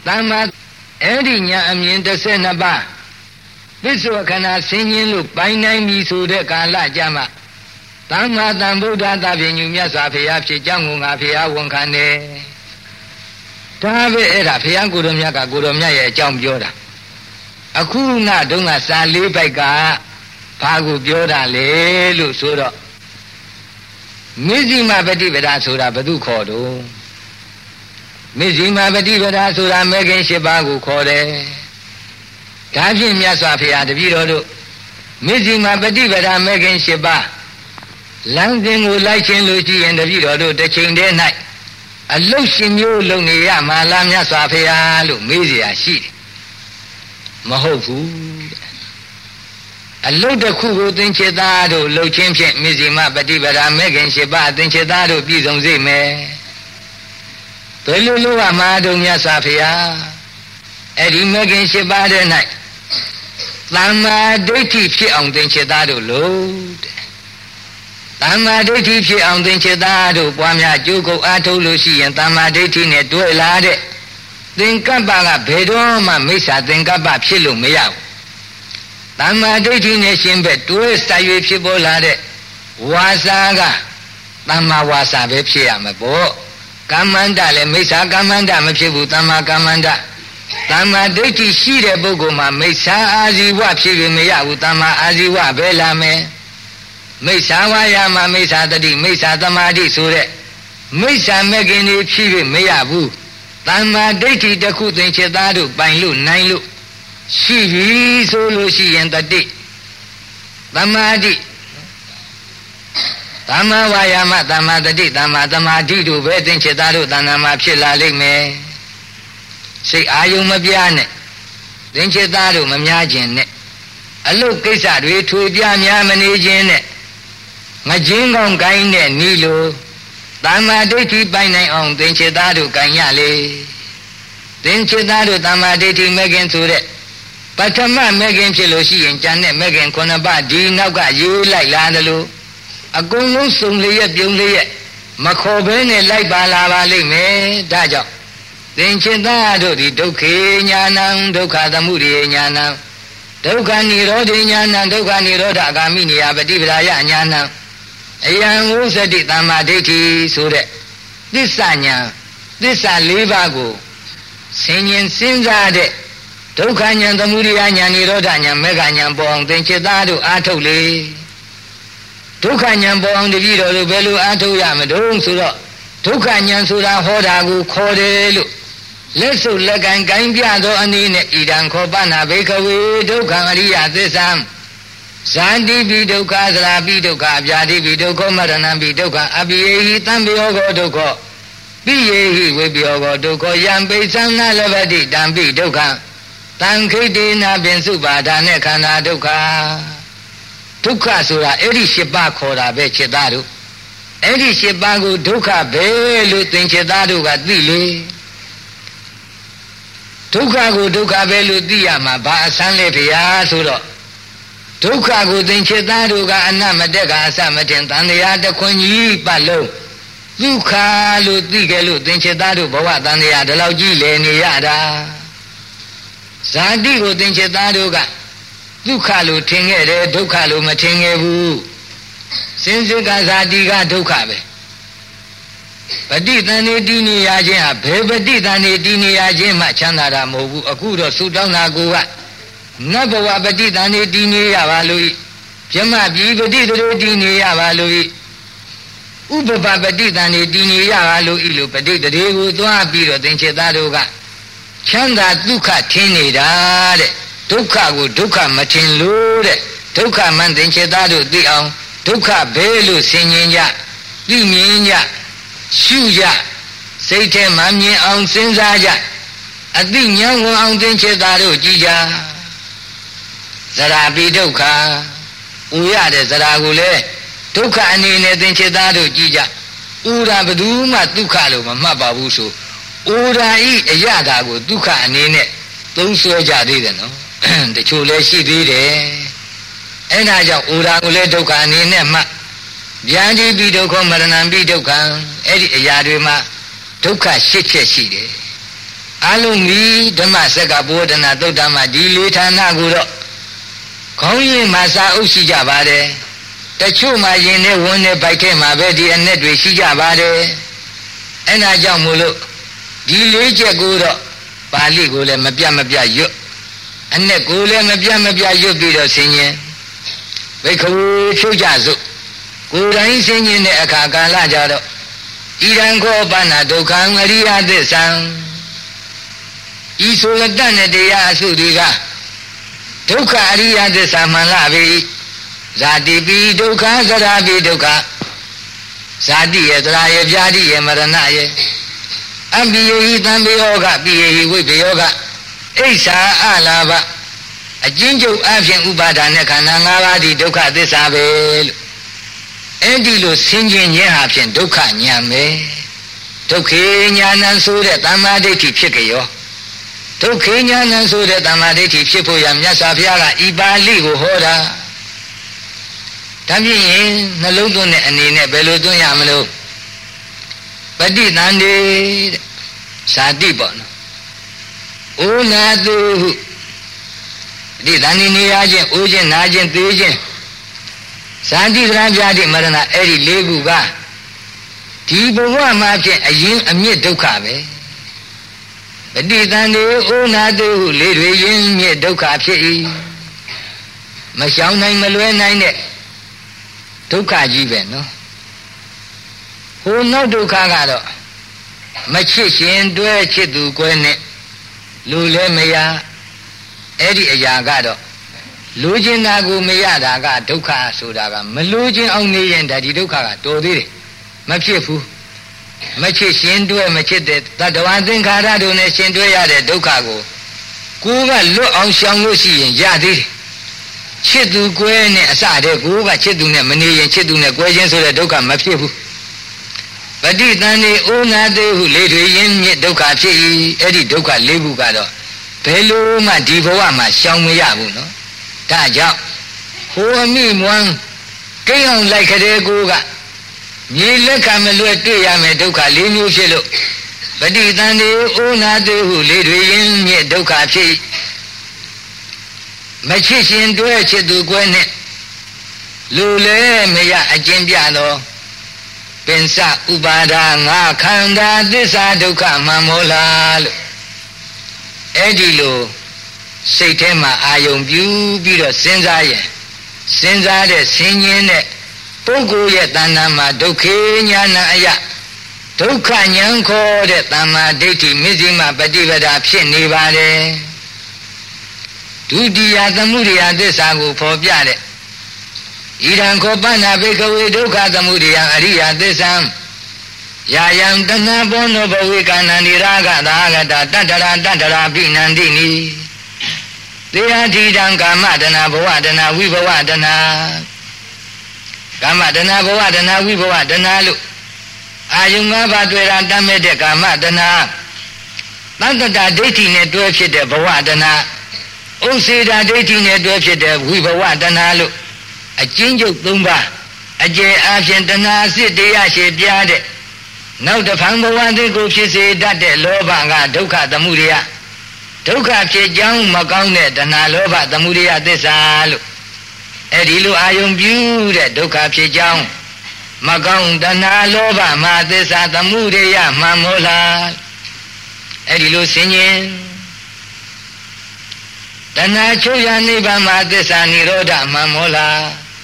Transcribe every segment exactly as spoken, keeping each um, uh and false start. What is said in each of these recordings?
သမ္မာအဲ့ဒီညာအမြင်တစ်ဆယ်နှစ်ပါးပစ္စုပ္ပခဏဆင်းခြင်းလို့ပိုင်နိုင်ပြီဆိုတဲ့ကာလကြမှာသမ္မာသမ္ဗုဒ္ဓသဗ္ဗညုမြတ်စွာဘုရားဖြစ်ကြောင်းကိုငါဘုရားဝန်ခံတယ်ဒါပဲအဲ့ဒါဘုရားကိုယ်တော်မြတ်ကကိုယ်တော်မြတ်ရဲ့အကြောင်းပြောတာအခုငါတုန်းကစာလေးပိုက်ကဘာကိုပြောတာလဲလို့ဆိုတော့မဇ္ဈိမပฏิပဒါဆိုတာဘယ်သူခေါ်တော့မဇ္ဈိမပฏิပဒါဆိုတာမဲခင်၈ပါးကိုခေါ်တယ်ဒါဖြင့်မြတ်စွာဘုရားတပည့်တော်တို့မဇ္ဈိမပฏิပဒါမဲခင်၈ပါးလမ်းစဉ်ကိုလိုက်ခြင်းလို့ရှိရင်တပည့်တော်တို့တစ်ချိန်တည်း၌အလုတ်ရှင်မျိုးလုံနေရမှာလားမြတ်စွာဘုရားလို့မေးเสียရှိတယ်မဟုတ်ဘူးအလုတ်တစ်ခုကိုသင်္ချေသားတို့လှုပ်ခြင်းဖြင့်မဇ္ဈိမပฏิပဒါမဲခင်၈ပါးသင်္ချေသားတို့ပြည့်စုံစေမယ်ဘယ်လိုလုပ်ရမှာတို့မြတ်စွာဘုရားအဲ့ဒီမဲခင်၈ပါးတဲ့၌သမ္မာဒိဋ္ဌိဖြစ်အောင်သင်္ချေသားတို့လို့တဲ့သမ္မာဒိဋ္ဌိဖြစ်အောင်သင်္ချေသားတို့ပွားများကြိုးကုပ်အားထုတ်လို့ရှိရင်သမ္မာဒိဋ္ဌိနဲ့တွေ့လာတဲ့သင်္ကပ္ပကဘယ်တော့မှမိစ္ဆာသင်္ကပ္ပဖြစ်လို့မရဘူးသမ္မာဒိဋ္ဌိနဲ့ရှင်ဘက်တွဲစရွေဖြစ်ပေါ်လာတဲ့ဝါစာကသမ္မာဝါစာပဲဖြစ်ရမှာပေါ့ကမ္မန္တလည်းမိစ္ဆာကမ္မန္တမဖြစ်ဘူးသမ္မာကမ္မန္တသမ္မာဒိဋ္ဌိရှိတဲ့ပုဂ္ဂိုလ်မှာမိစ္ဆာအာဇီဝဖြစ်ရင်မရဘူးသမ္မာအာဇီဝပဲလာမယ်မိစ္ဆာဝါယာမမိစ္ဆာတတိမိစ္ဆာသမာဓိဆိုတဲ့မိစ္ဆာမဲ့ခင်တွေဖြစ်ရင်မရဘူးသမ္မာဒိဋ္ဌိတစ်ခုသင်္ချေသားတို့ပိုင်လို့နိုင်လို့ရှိပြီဆိုလို့ရှိရင်တတိသမာဓိသမ္မာဝါယာမသမ္မာတတိသမ္မာသမာဓိတို့ပဲသင်္ချေသားတို့တဏ္ဍာမှာဖြစ်လာလိမ့်မယ်စိတ်အာယုံမပြားနဲ့သင်္ချေသားတို့မများခြင်းနဲ့အလုတ်ကိစ္စတွေထွေပြများမနေခြင်းနဲ့ငကြင်းကောင်းကိုင်းတဲ့နီးလိုသမ္မာဒိဋ္ဌိပိုင်နိုင်အောင်သင်္ချေသားတို့ကိုင်းရလေသင်္ချေသားတို့သမ္မာဒိဋ္ဌိမဲ့ခင်ဆိုတဲ့ပထမမဲ့ခင်ဖြစ်လို့ရှိရင်ကျန်တဲ့မဲ့ခင်ခုနှစ်ပါးဒီနောက်ကရေးလိုက်လာတယ်လို့အကုန်လုံးစုံလျက်ပြုံးလျက်မခေါ်ဘဲနဲ့လိုက်ပါလာပါလိမ့်မယ်ဒါကြောင့်သင်္ချေသားတို့ဒီဒုက္ခေညာဏံဒုက္ခသမုဒယညာဏံဒုက္ခនិရောဓညာဏံဒုက္ခនិရောဓအဂာမိနိယပฏิပဒါယညာဏံအယံဝုသတိသမ္မာဒိဋ္ဌိဆိုတဲ့သစ္စာညာသစ္စာ၄ပါးကိုဆင်ញင်စဉ်းစားတဲ့ဒုက္ခညာသမုဒယညာនិရောဓညာမေဃညာပေါ်အောင်သင်္ချေသားတို့အားထုတ်လေဒုက္ခညာပေါ်အောင်တပည့်တော်တို့ဘယ်လိုအားထုတ်ရမလို့ဆိုတော့ဒုက္ခညာဆိုတာဟောတာကိုခေါ်တယ်လို့လက်စုပ်လက်ကန်ကိုင်းပြသောအနေနဲ့ဣဒံခောပနာဘေခဝေဒုက္ခအရိယသစ္စာဇာတိပိဒုက္ခသရာပိဒုက္ခအပြာတိပိဒုက္ခမရဏံပိဒုက္ခအပိယေဟိတံပယောဂောဒုက္ခပိယေဟိဝေပယောဂောဒုက္ခယံပိသံနာလဘတိတံပိဒုက္ခတံခိတေနာပင်စုပါဒာနဲ့ခန္ဓာဒုက္ခဒုက္ခဆိုတာအဲ့ဒီ၈ပါးခေါ်တာပဲจิตသားတို့အဲ့ဒီ၈ပါးကိုဒုက္ခပဲလို့သင်จิตသားတို့ကသိလေဒုက္ခကိုဒုက္ခပဲလို့သိရမှာဘာအဆန်းလဲဗျာဆိုတော့ဒုက္ခကိုသင်จิตသားတို့ကအနမတက်ကအစမတင်တန်တရားတခွန်ကြီးပတ်လုံးဒုက္ခလို့သိကြလို့သင်จิตသားတို့ဘဝတန်တရားဒီလောက်ကြီးလေနေရတာဇာတိကိုသင်จิตသားတို့ကဒုက္ခလို့ထင်ခဲ့တယ်ဒုက္ခလို့မထင်ခဲ့ဘူးစင်စစ်ကဇာတိကဒုက္ခပဲပဋိသန္ဓေတည်နေရခြင်းဟာဘယ်ပဋိသန္ဓေတည်နေရခြင်းမှချမ်းသာတာမဟုတ်ဘူးအခုတော့သုတောင်းတာကိုကနတ်ဘဝပဋိသန္ဓေတည်နေရပါလို့ပြမပြည်ပဋိသန္ဓေတည်နေရပါလို့ဥပပပဋိသန္ဓေတည်နေရပါလို့ဤလိုပဋိသန္ဓေကိုသွားပြီးတော့သင်္ချေသားတို့ကချမ်းသာဒုက္ခထင်နေတာတဲ့ဒုက္ခကိုဒုက္ခမထင်လို့တဲ့ဒုက္ခမှန်သင်္ချေသားတို့သိအောင်ဒုက္ခဘဲလို့ဆင်ញင်ကြသိမြင်ကြရှုကြစိတ်ထဲမှမြင်အောင်စဉ်းစားကြအသိဉာဏ်ဝင်အောင်သင်္ချေသားတို့ကြည်ကြဇရာပိဒုက္ခဥရတဲ့ဇရာကိုလေဒုက္ခအနေနဲ့သင်္ချေသားတို့ကြည်ကြဥရာဘယ်သူမှဒုက္ခလို့မမှတ်ပါဘူးဆိုဥရာဤအရတာကိုဒုက္ခအနေနဲ့သုံးဆွဲကြသေးတယ်နော်တချို့လည်းရှိသေးတယ်အဲ့ဒါကြောင့်ဥရာကိုလည်းဒုက္ခအနေနဲ့မှဗျာတိပိဒုက္ခမရဏံပိဒုက္ခအဲ့ဒီအရာတွေမှာဒုက္ခရှစ်ချက်ရှိတယ်အလုံးမီဓမ္မစက္ကဘောဓနာသုတ်တမဒီလေးဌာနကိုတော့ခေါင်းရင်းမှာစာအုပ်ရှိကြပါတယ်တချို့မှာရင်နဲ့ဝန်းနဲ့ဗိုက်ထဲမှာပဲဒီအနက်တွေရှိကြပါတယ်အဲ့ဒါကြောင့်မို့လို့ဒီလေးချက်ကိုတော့ပါဠိကိုလည်းမပြတ်မပြတ်ရွတ်အနက်ကိုလည်းမပြတ်မပြတ်ရွတ်ပြီးတော့ဆင်ញင်ဘိက္ခဝေဖြုတ်ကြစို့ကိုယ်တိုင်ဆင်ញင်တဲ့အခါကာလကြတော့ဣဒံခောပဏဒုက္ခံအရိယသစ္ဆံဤဆိုရတတ်တဲ့တရားအစုတွေကဒုက္ခအရိယသစ္စာမှန်လားပြီဇာတိပိဒုက္ခသရပိဒုက္ခဇာတိရဲ့သရရဲ့ဗျာတိရဲ့မရဏရဲ့အပိယဟိတံပိယောဂပိယဟိဝိပယောဂအိဋ္ဌာအလာဘအကျဉ်းချုပ်အဖြစ်ဥပါဒာနဲ့ခန္ဓာ၅ပါးဒီဒုက္ခသစ္စာပဲလို့အဲ့ဒီလိုဆင်ခြင်ခြင်းဟာဖြင့်ဒုက္ခဉာဏ်ပဲဒုက္ခေဉာဏ်ဆိုတဲ့တမ္မာဒိဋ္ဌိဖြစ်ကြရောဒုက္ခေဉာဏ်ဆိုတဲ့တမ္မာဒိဋ္ဌိဖြစ်ဖို့ရမြတ်စွာဘုရားကဤပါဠိကိုဟောတာဒါဖြင့်နှလုံးသွင်းတဲ့အနေနဲ့ဘယ်လိုသွင်းရမလို့ပဋိသန္ဓေတဲ့ဇာတိပေါ့နော်ဩနာတုဟုပဋိသန္ဓေနေရခြင်းဩခြင်းနာခြင်းသိခြင်းဇာတိသရဗျာတိမရဏအဲ့ဒီလေးခုကဒီဘဝမှာဖြင့်အရင်အမြင့်ဒုက္ခပဲပဋိသန္ဓေဩနာတုဟုလေးတွေရင်မြင့်ဒုက္ခဖြစ်၏မရှောင်နိုင်မလွဲနိုင်တဲ့ဒုက္ခကြီးပဲနော်ဟိုနောက်ဒုက္ခကတော့မချစ်ရှင်တွဲချစ်သူကွဲနဲ့လူလည်းမရအဲ့ဒီအရာကတော့လူချင်းတာကိုမရတာကဒုက္ခဆိုတာကမလူချင်းအောင်နေရင်ဒါဒီဒုက္ခကတော်သေးတယ်မဖြစ်ဘူးမချစ်ရှင်တွဲမချစ်တဲ့တတ္တဝါသင်္ခါရတို့နဲ့ရှင်တွဲရတဲ့ဒုက္ခကိုကိုယ်ကလွတ်အောင်ရှောင်လို့ရှိရင်ရသေးတယ်ချစ်သူကွဲနဲ့အစတည်းကိုကချစ်သူနဲ့မနေရင်ချစ်သူနဲ့ကွဲခြင်းဆိုတဲ့ဒုက္ခမဖြစ်ဘူးပဋိသန္ဓေဩနာတေဟုလေးတွေရင်းမြစ်ဒုက္ခဖြစ်၏အဲ့ဒီဒုက္ခလေးခုကတော့ဘယ်လိုမှဒီဘဝမှာရှောင်မရဘူးနော်ဒါကြောင့်ဟိုအမိမွန်းကိန်းအောင်လိုက်ကြတဲ့ကိုကမြေလက်ခံမလွဲတွေ့ရမယ်ဒုက္ခလေးမျိုးဖြစ်လို့ပဋိသန္ဓေဩနာတေဟုလေးတွေရင်းမြစ်ဒုက္ခဖြစ်မချစ်ရှင်တွဲချစ်သူကွဲနဲ့လူလည်းမရအကျဉ်းပြတော့ပင်စဥပါဒါငါခန္ဓာသစ္စာဒုက္ခမှန်မို့လားလို့အဲ့ဒီလိုစိတ်ထဲမှာအာယုံပြုပြီးတော့စဉ်းစားရင်စဉ်းစားတဲ့ဆင်ញင်းတဲ့ပုဂ္ဂိုလ်ရဲ့တဏ္ဍာမှာဒုက္ခေညာဏအယဒုက္ခဉာဏ်ခေါ်တဲ့တမ္မာဒိဋ္ဌိမစ္စည်းမပฏิပဒါဖြစ်နေပါတယ်ဒုတိယသမုဒယသစ္စာကိုဖော်ပြတဲ့ဣဒံခောပဏဘိကဝေဒုက္ခသမုဒယအရိယသစ္စာယာယံတဏဘောနောဘဝေကဏန္တိရာဂသာဂတတတ္တရာတတ္တရာပိနန္တိနိသေယတိတံကာမတဏဘဝတဏဝိဘဝတဏကာမတဏဘဝတဏဝိဘဝတဏလို့အာယု၅ပါးတွေ့တာတတ်မဲ့တဲ့ကာမတဏသတ္တတဒိဋ္ဌိနဲ့တွဲဖြစ်တဲ့ဘဝတဏဥစ္စေတာဒိဋ္ဌိနဲ့တွဲဖြစ်တဲ့ဝိဘဝတဏလို့အကျဉ်းချုပ်၃ပါးအကျယ်အားဖြင့်တဏှာစစ်တရားရှိပြတဲ့နောက်တစ်ဖန်ဘဝသေးကိုဖြစ်စေတတ်တဲ့လောဘကဒုက္ခသမုဒယဒုက္ခဖြစ်ကြောင်းမကောင်းတဲ့တဏှာလောဘသမုဒယသစ္စာလို့အဲ့ဒီလိုအာယုံပြုတဲ့ဒုက္ခဖြစ်ကြောင်းမကောင်းတဏှာလောဘမှာသစ္စာသမုဒယမှန်မို့လားအဲ့ဒီလိုဆင်ញင်တဏှာချုပ်ရနိဗ္ဗာန်မှာသစ္စာនិရောဓမှန်မို့လား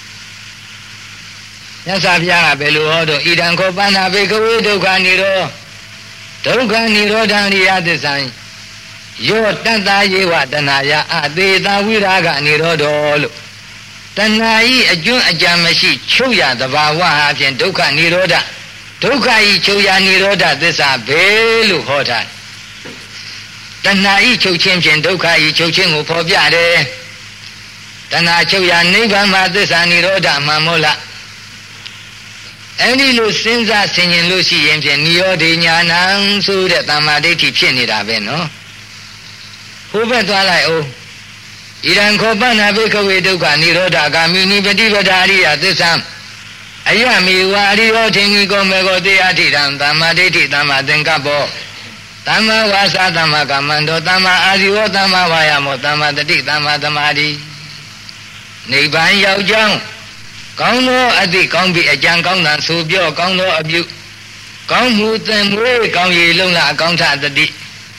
မြတ်စွာဘုရားကဘယ်လိုဟောတော့ဣဒံခောပဏဘိကဝေဒုက္ခនិရောဒုက္ခនិရောဓရိယသစ္စာယောတတ္တယေဝတဏှာယအသေးသာဝိရာဂនិရောဓောလို့တဏှာဤအကျွန်းအကြံမရှိချုပ်ရသဘာဝဟာဖြင့်ဒုက္ခនិရောဓဒုက္ခဤချုပ်ရនិရောဓသစ္စာပဲလို့ဟောထားတဏှာဤချုပ်ခြင်းဖြင့်ဒုက္ခဤချုပ်ခြင်းကိုဖော်ပြတယ်တဏှာချုပ်ရနိဗ္ဗာန်မှာသစ္စာនិရောဓမှန်မို့လားအဲ့ဒီလိုစဉ်းစားဆင်ခြင်လို့ရှိရင်ဖြင့်နိရောဓညာဏံဆိုတဲ့တမ္မာဒိဋ္ဌိဖြစ်နေတာပဲနော်ဟိုဘက်သွားလိုက်အောင်ဣဒံခောပဏဘိကဝေဒုက္ခនិရောဓဂာမိနိပฏิပဒါရိယသစ္စာအယမေဝအရိယောထင်ကြီးကောမေကောတေယထိတံတမ္မာဒိဋ္ဌိတမ္မာသင်္ကပ္ပောသမ္မာဝါစာသမ္မာကမ္မန္တောသမ္မာအာဇီဝသမ္မာဝါယာမောသမ္မာတတိသမ္မာသမာဓိနိဗ္ဗာန်ရောက်ကြောင်းကောင်းသောအသည့်ကောင်းပြီအကြံကောင်းတာဆိုပြောကောင်းသောအပြုကောင်းမှုသင်မွေးကောင်းရည်လုံးလားအကောင်းထတတိ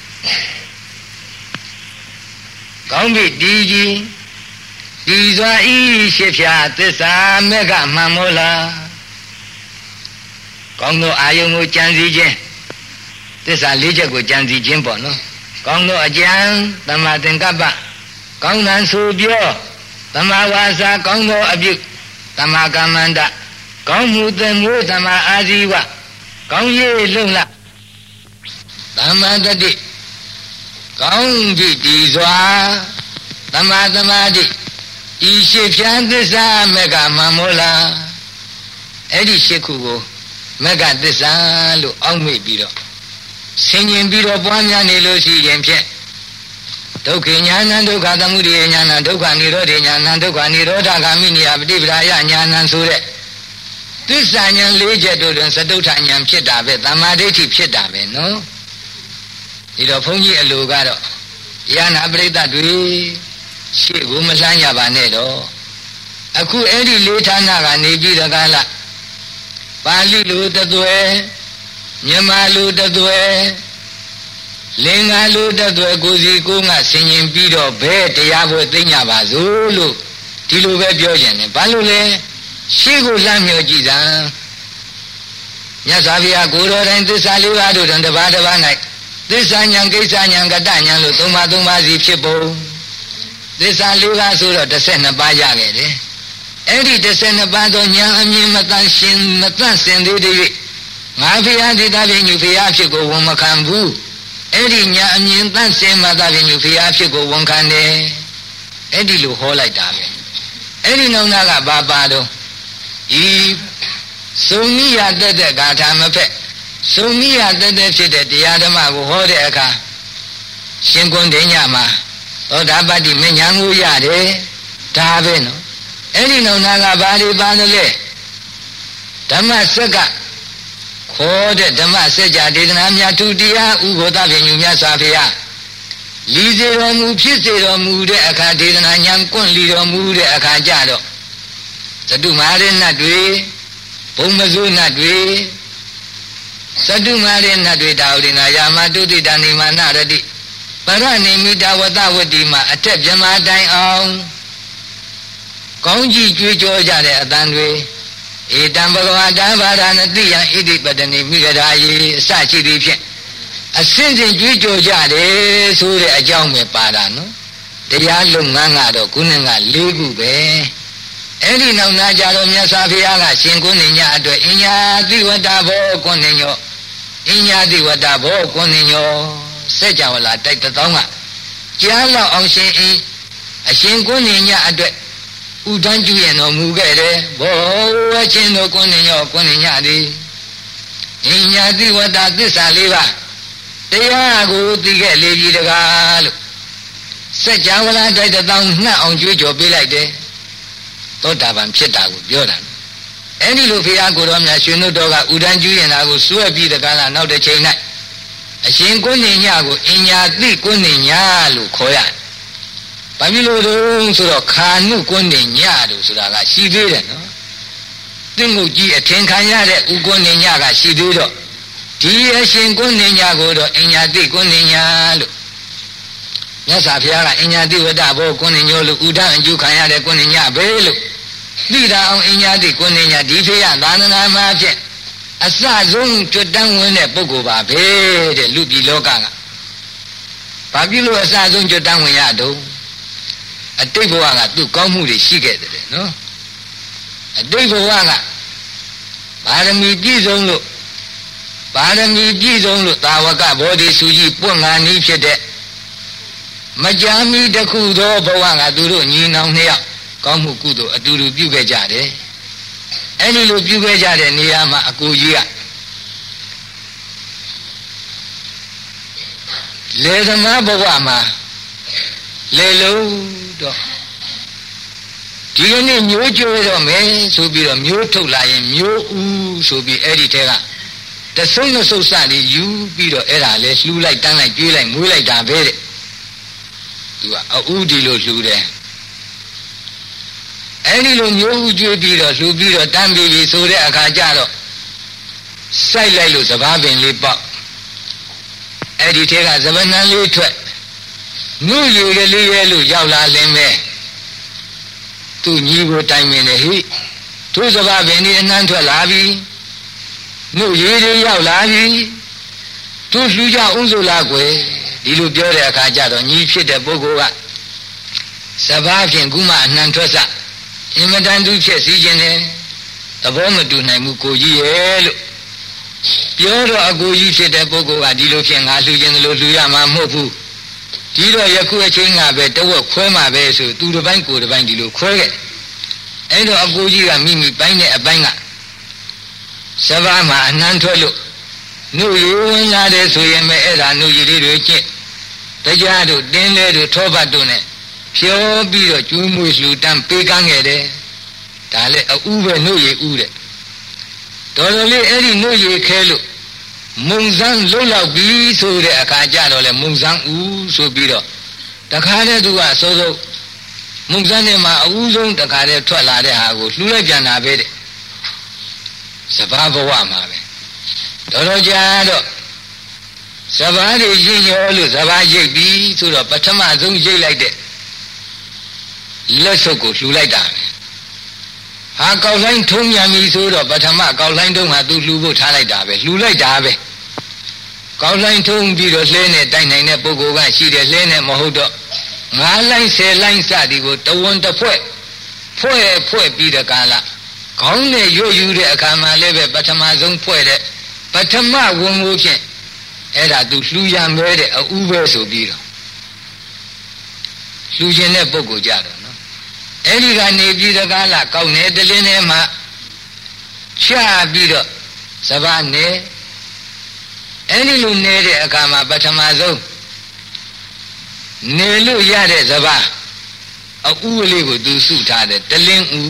ကောင်းပြီဒီကြီးဒီစွာဤရှိဖြာသစ္စာမေကမှန်မို့လားကောင်းသောအာယုံကိုကြံစည်ခြင်းသစ္စာလေးချက်ကိုကြံစည်ခြင်းပေါ့နော်ကောင်းသောအကြံသမ္မာသင်္ကပ္ပကောင်းတာဆိုပြောသမ္မာဝါစာကောင်းသောအပြုသမ္မာကမ္မန္တကောင်းမှုသင်မွေးသမ္မာအာဇီဝကောင်းရည်လုံလသမ္မာတတိကောင်းပြီဒီစွာသမ္မာသမာဓိဤရှိဖြံသစ္စာမေကမှန်မို့လားအဲ့ဒီရှိခုကိုမေကသစ္စာလို့အောက်မေ့ပြီးတော့ဆင်ញင်ပြီးတော့ပွားများနေလို့ရှိရင်ဖြင့်ဒုက္ခညာဏဒုက္ခသမုဒယညာဏဒုက္ခនិရောဓညာဏဒုက္ခនិရောဓဂာမိနိယပฏิပဒါယညာဏဆိုတဲ့သစ္စာဉာဏ်လေးချက်တို့တွင်သတုဋ္ဌဉာဏ်ဖြစ်တာပဲသမ္မာဒိဋ္ဌိဖြစ်တာပဲနော်ဒီတော့ဘုန်းကြီးအလိုကတော့တရားနာပရိသတ်တွေရှေ့ကိုမလှမ်းရပါနဲ့တော့အခုအဲ့ဒီလေးဌာနကနေပြီးတကားလားပါဠိလိုတသွဲမြန်မာလိုတသွဲလင်္ကာလိုတသွဲကိုစီကိုငါဆင်ញင်ပြီးတော့ဘယ်တရားပွဲသိညာပါစို့လို့ဒီလိုပဲပြောကြတယ်ဘာလို့လဲရှေ့ကိုလှမ်းမြော်ကြည့်စမ်းမြတ်စွာဘုရားကိုယ်တော်တိုင်သစ္စာလေးပါးတို့တွင်တပါးတပါး၌သစ္စာဉာဏ်ကိစ္စဉာဏ်ကတ္တဉာဏ်လို့သုံးပါးသုံးပါးစီဖြစ်ပုံသစ္စာလေးပါးဆိုတော့တစ်ဆက်နှစ်ပါးရခဲ့တယ်အဲ့ဒီတစ်ဆက်နှစ်ပါးသောဉာဏ်အမြင်မတန်ရှင်မတန့်စင်သေးသေးငါဘုရားဒီသားဖြင့်ညူဘုရားဖြစ်ကိုဝန်မခံဘူးအဲ့ဒီဉာဏ်အမြင်တန့်စင်မှသားဖြင့်ညူဘုရားဖြစ်ကိုဝန်ခံတယ်အဲ့ဒီလိုဟောလိုက်တာပဲအဲ့ဒီနောင်နာကဘာပါတော့ဤစုံမိယတက်တဲ့ဂါထာမဖက်စုံမိယတက်တဲ့ဖြစ်တဲ့တရားဓမ္မကိုဟောတဲ့အခါရှင်ကွန်ဒိညမှာသောတာပတ္တိမဉ္ဇဉ်ကိုရတယ်ဒါပဲနော်အဲ့ဒီနောင်နာကဘာတွေပါလဲဓမ္မစက်ကခေါ်တဲ့ဓမ္မစက်ကြဒေသနာများသူတရားဥဂောတပင်ညူမြတ်စွာဘုရားလီစေတော်မူဖြစ်စေတော်မူတဲ့အခါဒေသနာဉာဏ်ကွန့်လီတော်မူတဲ့အခါကြတော့သတုမာရဏတ်တွေဘုံမဇုဏတ်တွေသတုမာရဏတ်တွေတာဝရိနာယာမတုတိတဏိမာနရတိပရဏိမိတဝတဝတိမှာအထက်ပြမတိုင်အောင်ကောင်းကြီးကြွေးကြောကြတဲ့အတန်တွေဧတံဘဂဝါတံဘာဒနာတိယံဣတိပတ္တနိမိဂရာယေအစရှိသည်ဖြင့်အစင်းစင်ကြွေးကြောကြတယ်ဆိုတဲ့အကြောင်းပဲပါတာနော်တရားလုပ်ငန်းကတော့ခုနက၄ခုပဲအဲ့ဒီနောက်နာကြတော့မြတ်စွာဘုရားကရှင်ကုဏ္ဏညအတွက်အညာတိဝတ္တဘောကုဏ္ဏညောအညာတိဝတ္တဘောကုဏ္ဏညောစัจ java လာတိုက်တသောင်းကကြားလောက်အောင်ရှင်အင်းအရှင်ကုဏ္ဏညအတွက်ဥဒန်းကျူရင်တော်မူခဲ့တယ်ဘောဝချင်းတို့ကုဏ္ဏညောကုဏ္ဏညသည်အညာတိဝတ္တသစ္စာလေးပါတရားကိုသိခဲ့လေပြီတကားလို့စัจ java လာတိုက်တသောင်းနှက်အောင်ကြွေးကြော်ပေးလိုက်တယ်သောတာပန်ဖြစ်တာကိုပြောတာအဲ့ဒီလိုဘုရားကိုယ်တော်မြတ်ရှင်တို့တော်ကဥဒန်းကျူးရင်တာကိုစွဲပြီးတကားလားနောက်တစ်ချိန်၌အရှင်ကုဏ္ဏညကိုအညာတိကုဏ္ဏညလို့ခေါ်ရတယ်။ဘာဖြစ်လို့လဲဆိုတော့ခာနုကုဏ္ဏညလို့ဆိုတာကရှိသေးတယ်နော်။သင်္ကုတ်ကြီးအထင်ခံရတဲ့ဥကုဏ္ဏညကရှိသေးတော့ဒီအရှင်ကုဏ္ဏညကိုတော့အညာတိကုဏ္ဏညလို့မြတ်စွာဘုရားကအညာတိဝတ္တဘောကုဏ္ဏညောလို့ဥဒန်းအကျုခံရတဲ့ကုဏ္ဏညပဲလို့သိတာအောင်အညာတိကုဏ္ဏညဒီဖေရသာသနာမှာဖြင့်အစဆုံးကျွတ်တန်းဝင်တဲ့ပုဂ္ဂိုလ်ပါပဲတဲ့လူပြည်လောကကဘာဖြစ်လို့အစဆုံးကျွတ်တန်းဝင်ရတော့အတိတ်ဘဝကသူ့ကောင်းမှုတွေရှိခဲ့တယ်နော်အတိတ်ဘဝကပါရမီပြည့်စုံလို့ပါရမီပြည့်စုံလို့သာဝကဘောဓိစုကြီးပွင့်ငါနည်းဖြစ်တဲ့မကြာမီတခုသောဘဝကသူတို့ညီနောင်နှစ်ယောက်ကောင်းမှုကုသိုလ်အတူတူပြုခဲ့ကြတယ်အဲ့ဒီလိုပြုခဲ့ကြတဲ့နေရာမှာအကူကြီးကလေသမားဘဝမှာလေလုံးတော့ဒီကနေ့မျိုးကျွေးတော့မယ်ဆိုပြီးတော့မျိုးထုတ်လာရင်မျိုးဦးဆိုပြီးအဲ့ဒီထဲကတဆုံးမဆုတ်စတွေယူပြီးတော့အဲ့ဒါလဲလှူလိုက်တန်းလိုက်ကျွေးလိုက်မွေးလိုက်တာပဲတဲ့သူကအဥဒီလို့လှူတယ်အဲ့ဒီလိုမျိုးဥကျွေးပြီးတော့လှူပြီးတော့တန်းပြီးပြီဆိုတဲ့အခါကျတော့စိုက်လိုက်လို့စပားပင်လေးပေါက်အဲ့ဒီထဲကစပနန်းလေးထွက်နုရည်ကလေးရဲလို့ရောက်လာလင်းမဲ့သူညီကိုတိုင်မြင်တယ်ဟိသူစပားပင်ဒီအနှမ်းထွက်လာပြီနုရည်တွေရောက်လာပြီသူလှူကြအောင်ဆိုလားကွယ်ဒီလိုပြောတဲ့အခါကျတော့ညီဖြစ်တဲ့ပုဂ္ဂိုလ်ကစပားဖြင့်ခုမှအနှံထွက်စအင်မတန်သူဖြစ်စည်းခြင်းနဲ့သဘောမတူနိုင်ဘူးကိုကြီးရဲ့လို့ပြောတော့အကိုကြီးဖြစ်တဲ့ပုဂ္ဂိုလ်ကဒီလိုဖြင့်ငါလှူခြင်းလို့လှူရမှာမဟုတ်ဘူးဒီတော့ယခုအချိန်ကပဲတဝက်ခွဲမှာပဲဆိုသူတစ်ပိုင်းကိုတစ်ပိုင်းဒီလိုခွဲခဲ့အဲ့တော့အကိုကြီးကမိမိပိုင်းတဲ့အပိုင်းကစပားမှာအနှံထွက်လို့နှုတ်ရဝင်လာတယ်ဆိုရင်ပဲအဲ့ဒါနှုတ်ရည်လေးတွေကျင့်တရားတို့တင်းလဲတို့ထောပတ်တို့နဲ့ဖြောပြီးတော့ကျွေးမွေးလှူတန်းပေးကမ်းခဲ့တယ်ဒါလည်းအဥပဲနှုတ်ရည်ဥတဲ့တော်တော်လေးအဲ့ဒီနှုတ်ရည်ခဲလို့မုံစမ်းလှုပ်လောက်ပြီးဆိုတဲ့အခါကျတော့လေမုံစမ်းဥဆိုပြီးတော့တခါတည်းသူကစိုးစိုးမုံစမ်းထဲမှာအဥဆုံးတခါတည်းထွက်လာတဲ့ဟာကိုလှူလိုက်ပြန်တာပဲတဲ့စပားဘဝမှာပဲတော်တော်ကြာတော့စပားတွေရင်းရောလို့စပားရိပ်ပြီးဆိုတော့ပထမဆုံးရိပ်လိုက်တဲ့လက်စုပ်ကိုလှူလိုက်တာပဲဟာကောက်လိုင်းထုံးမြန်ပြီဆိုတော့ပထမကောက်လိုင်းတုံးကသူလှူဖို့ထားလိုက်တာပဲလှူလိုက်တာပဲကောက်လိုင်းထုံးပြီးတော့လှဲနဲ့တိုက်နိုင်တဲ့ပုဂ္ဂိုလ်ကရှိတယ်လှဲနဲ့မဟုတ်တော့ငါးလိုင်းဆယ်လိုင်းစသည်ကိုတဝန်တစ်ဖွဲ့ဖွဲ့ဖွဲ့ပြီးတဲ့ကာလခေါင်းနဲ့ရွတ်ယူတဲ့အခါမှာလည်းပဲပထမဆုံးဖွဲ့တဲ့ပထမဝန်ကိုဖြင့်အဲ့ဒါသူလှူရမဲတဲ့အဥပဲဆိုပြီးတော့လှူခြင်းတဲ့ပုဂ္ဂိုလ်ကြတော့နော်အဲ့ဒီကနေပြီးတဲ့ကာလကောက်နေတလင်းထဲမှာချပြီးတော့စပားနေအဲ့ဒီလိုနေတဲ့အခါမှာပထမဆုံးနေလို့ရတဲ့စပားအဥလေးကိုသူစုထားတယ်တလင်းဥ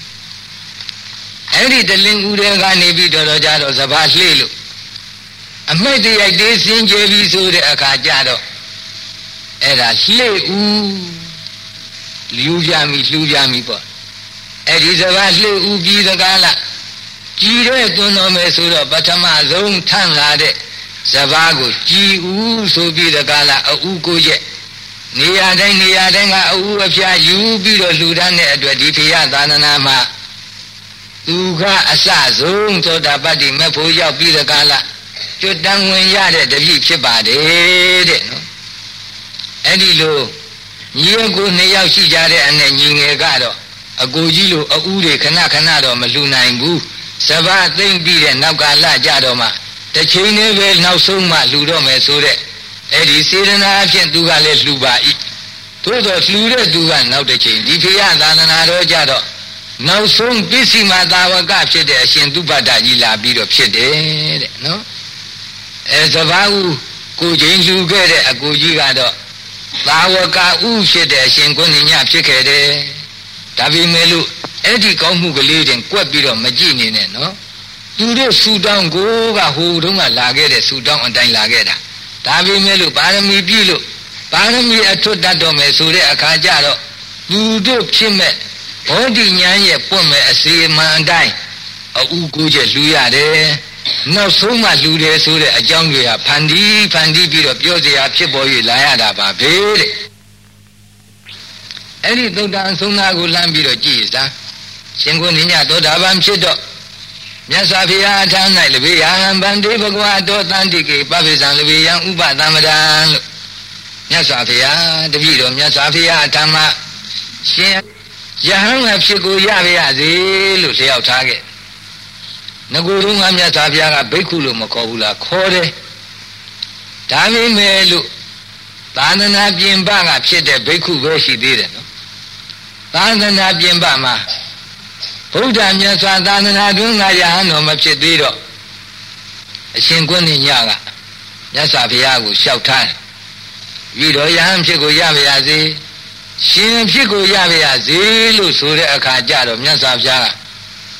အဲ့ဒီတလင်းဥတွေကနေပြီးတော့တော့ကြတော့စပားလှေ့လို့အမိတ်တရိုက်သေးစင်ကြယ်ပြီးဆိုတဲ့အခါကျတော့အဲ့ဒါလှေ့ဥလူပြမိလှူပြမိပေါ့အဲ့ဒီစကားလှေ့ဥပြီးသကားလားကြည်တဲ့သွန်းတော်မယ်ဆိုတော့ပထမဆုံးထန့်လာတဲ့စကားကိုကြည်ဥဆိုပြီးသကားလားအဥကိုရဲ့နေရာတိုင်းနေရာတိုင်းကအဥအဖျားယူပြီးတော့လှူဒန်းတဲ့အတွက်ဒီဖေရသာသနာမှာသူကအစဆုံးသောတာပတ္တိမေဖို့ရောက်ပြီးသကားလားကျွတ်တန်းဝင်ရတဲ့တပည့်ဖြစ်ပါတယ်တဲ့နော်အဲ့ဒီလိုညီအကိုနှစ်ယောက်ရှိကြတဲ့အနဲ့ညီငယ်ကတော့အကိုကြီးလိုအဥတွေခဏခဏတော့မလှူနိုင်ဘူးစပားသိမ့်ပြီးတဲ့နောက်ကလကြတော့မှတစ်ချိန်နဲ့ပဲနောက်ဆုံးမှလှူတော့မယ်ဆိုတဲ့အဲ့ဒီစေတနာအဖြစ်သူကလည်းလှူပါ၏သို့တော့လှူတဲ့သူကနောက်တစ်ချိန်ဒီဖေရသာသနာတော်ကြတော့နောက်ဆုံးပစ္စည်းမသာဝကဖြစ်တဲ့အရှင်သုဘတ္တကြီးလာပြီးတော့ဖြစ်တယ်တဲ့နော်အဲစပားဦးကိုချင်းလှူခဲ့တဲ့အကိုကြီးကတော့သာဝကဥဖြစ်တဲ့အရှင်ကိုညညဖြစ်ခဲ့တယ်ဒါပေမဲ့လို့အဲ့ဒီကောင်းမှုကလေးတင်ကွက်ပြီးတော့မကြည့်နေနဲ့နော်သူတို့ဆူတောင်းကိုကဟိုတုန်းကလာခဲ့တဲ့ဆူတောင်းအတိုင်းလာခဲ့တာဒါပေမဲ့လို့ပါရမီပြည့်လို့ပါရမီအထွတ်တတ်တော်မယ်ဆိုတဲ့အခါကျတော့သူတို့ဖြစ်မဲ့ဘောဓိဉာဏ်ရဲ့ပွင့်မဲ့အစီအမံအတိုင်းအဥကိုချက်လှူရတယ်နောက်ဆုံးမှလှူတယ်ဆိုတဲ့အကြောင်းတွေကဖန်တီးဖန်တီးပြီးတော့ပြောစရာဖြစ်ပေါ်၍လာရတာပါပဲတဲ့အဲ့ဒီသုတ္တန်ဆုံးသားကိုလှမ်းပြီးတော့ကြည့်စားရှင်ကိုနိညာသောတာပန်ဖြစ်တော့မြတ်စွာဘုရားအထာ၌လဘေယံဗန္တိဘဂဝါတောတန္တိကေပပိစံလဘေယံဥပသမ္ပဒံလို့မြတ်စွာဘုရားတပည့်တော်မြတ်စွာဘုရားအထာမှာရှင်ယဟန်အဖြစ်ကိုရပါရစေလို့လျှောက်ထားခဲ့ငကိုယ်တုန်းကမြတ်စွာဘုရားကဘိက္ခုလို့မခေါ်ဘူးလားခေါ်တယ်ဒါပေမဲ့လို့သာသနာပြင်ပကဖြစ်တဲ့ဘိက္ခုပဲရှိသေးတယ်နော်သာသနာပြင်ပမှာဘုရားမြတ်စွာသာသနာတွင်ကယဟန်တော်မဖြစ်သေးတော့အရှင်ကွန်းညကမြတ်စွာဘုရားကိုလျှောက်ထားတယ်ပြီးတော့ယဟန်ဖြစ်ကိုရပါရစေရှင်ဖြစ်ကိုရပါရစေလို့ဆိုတဲ့အခါကျတော့မြတ်စွာဘုရားက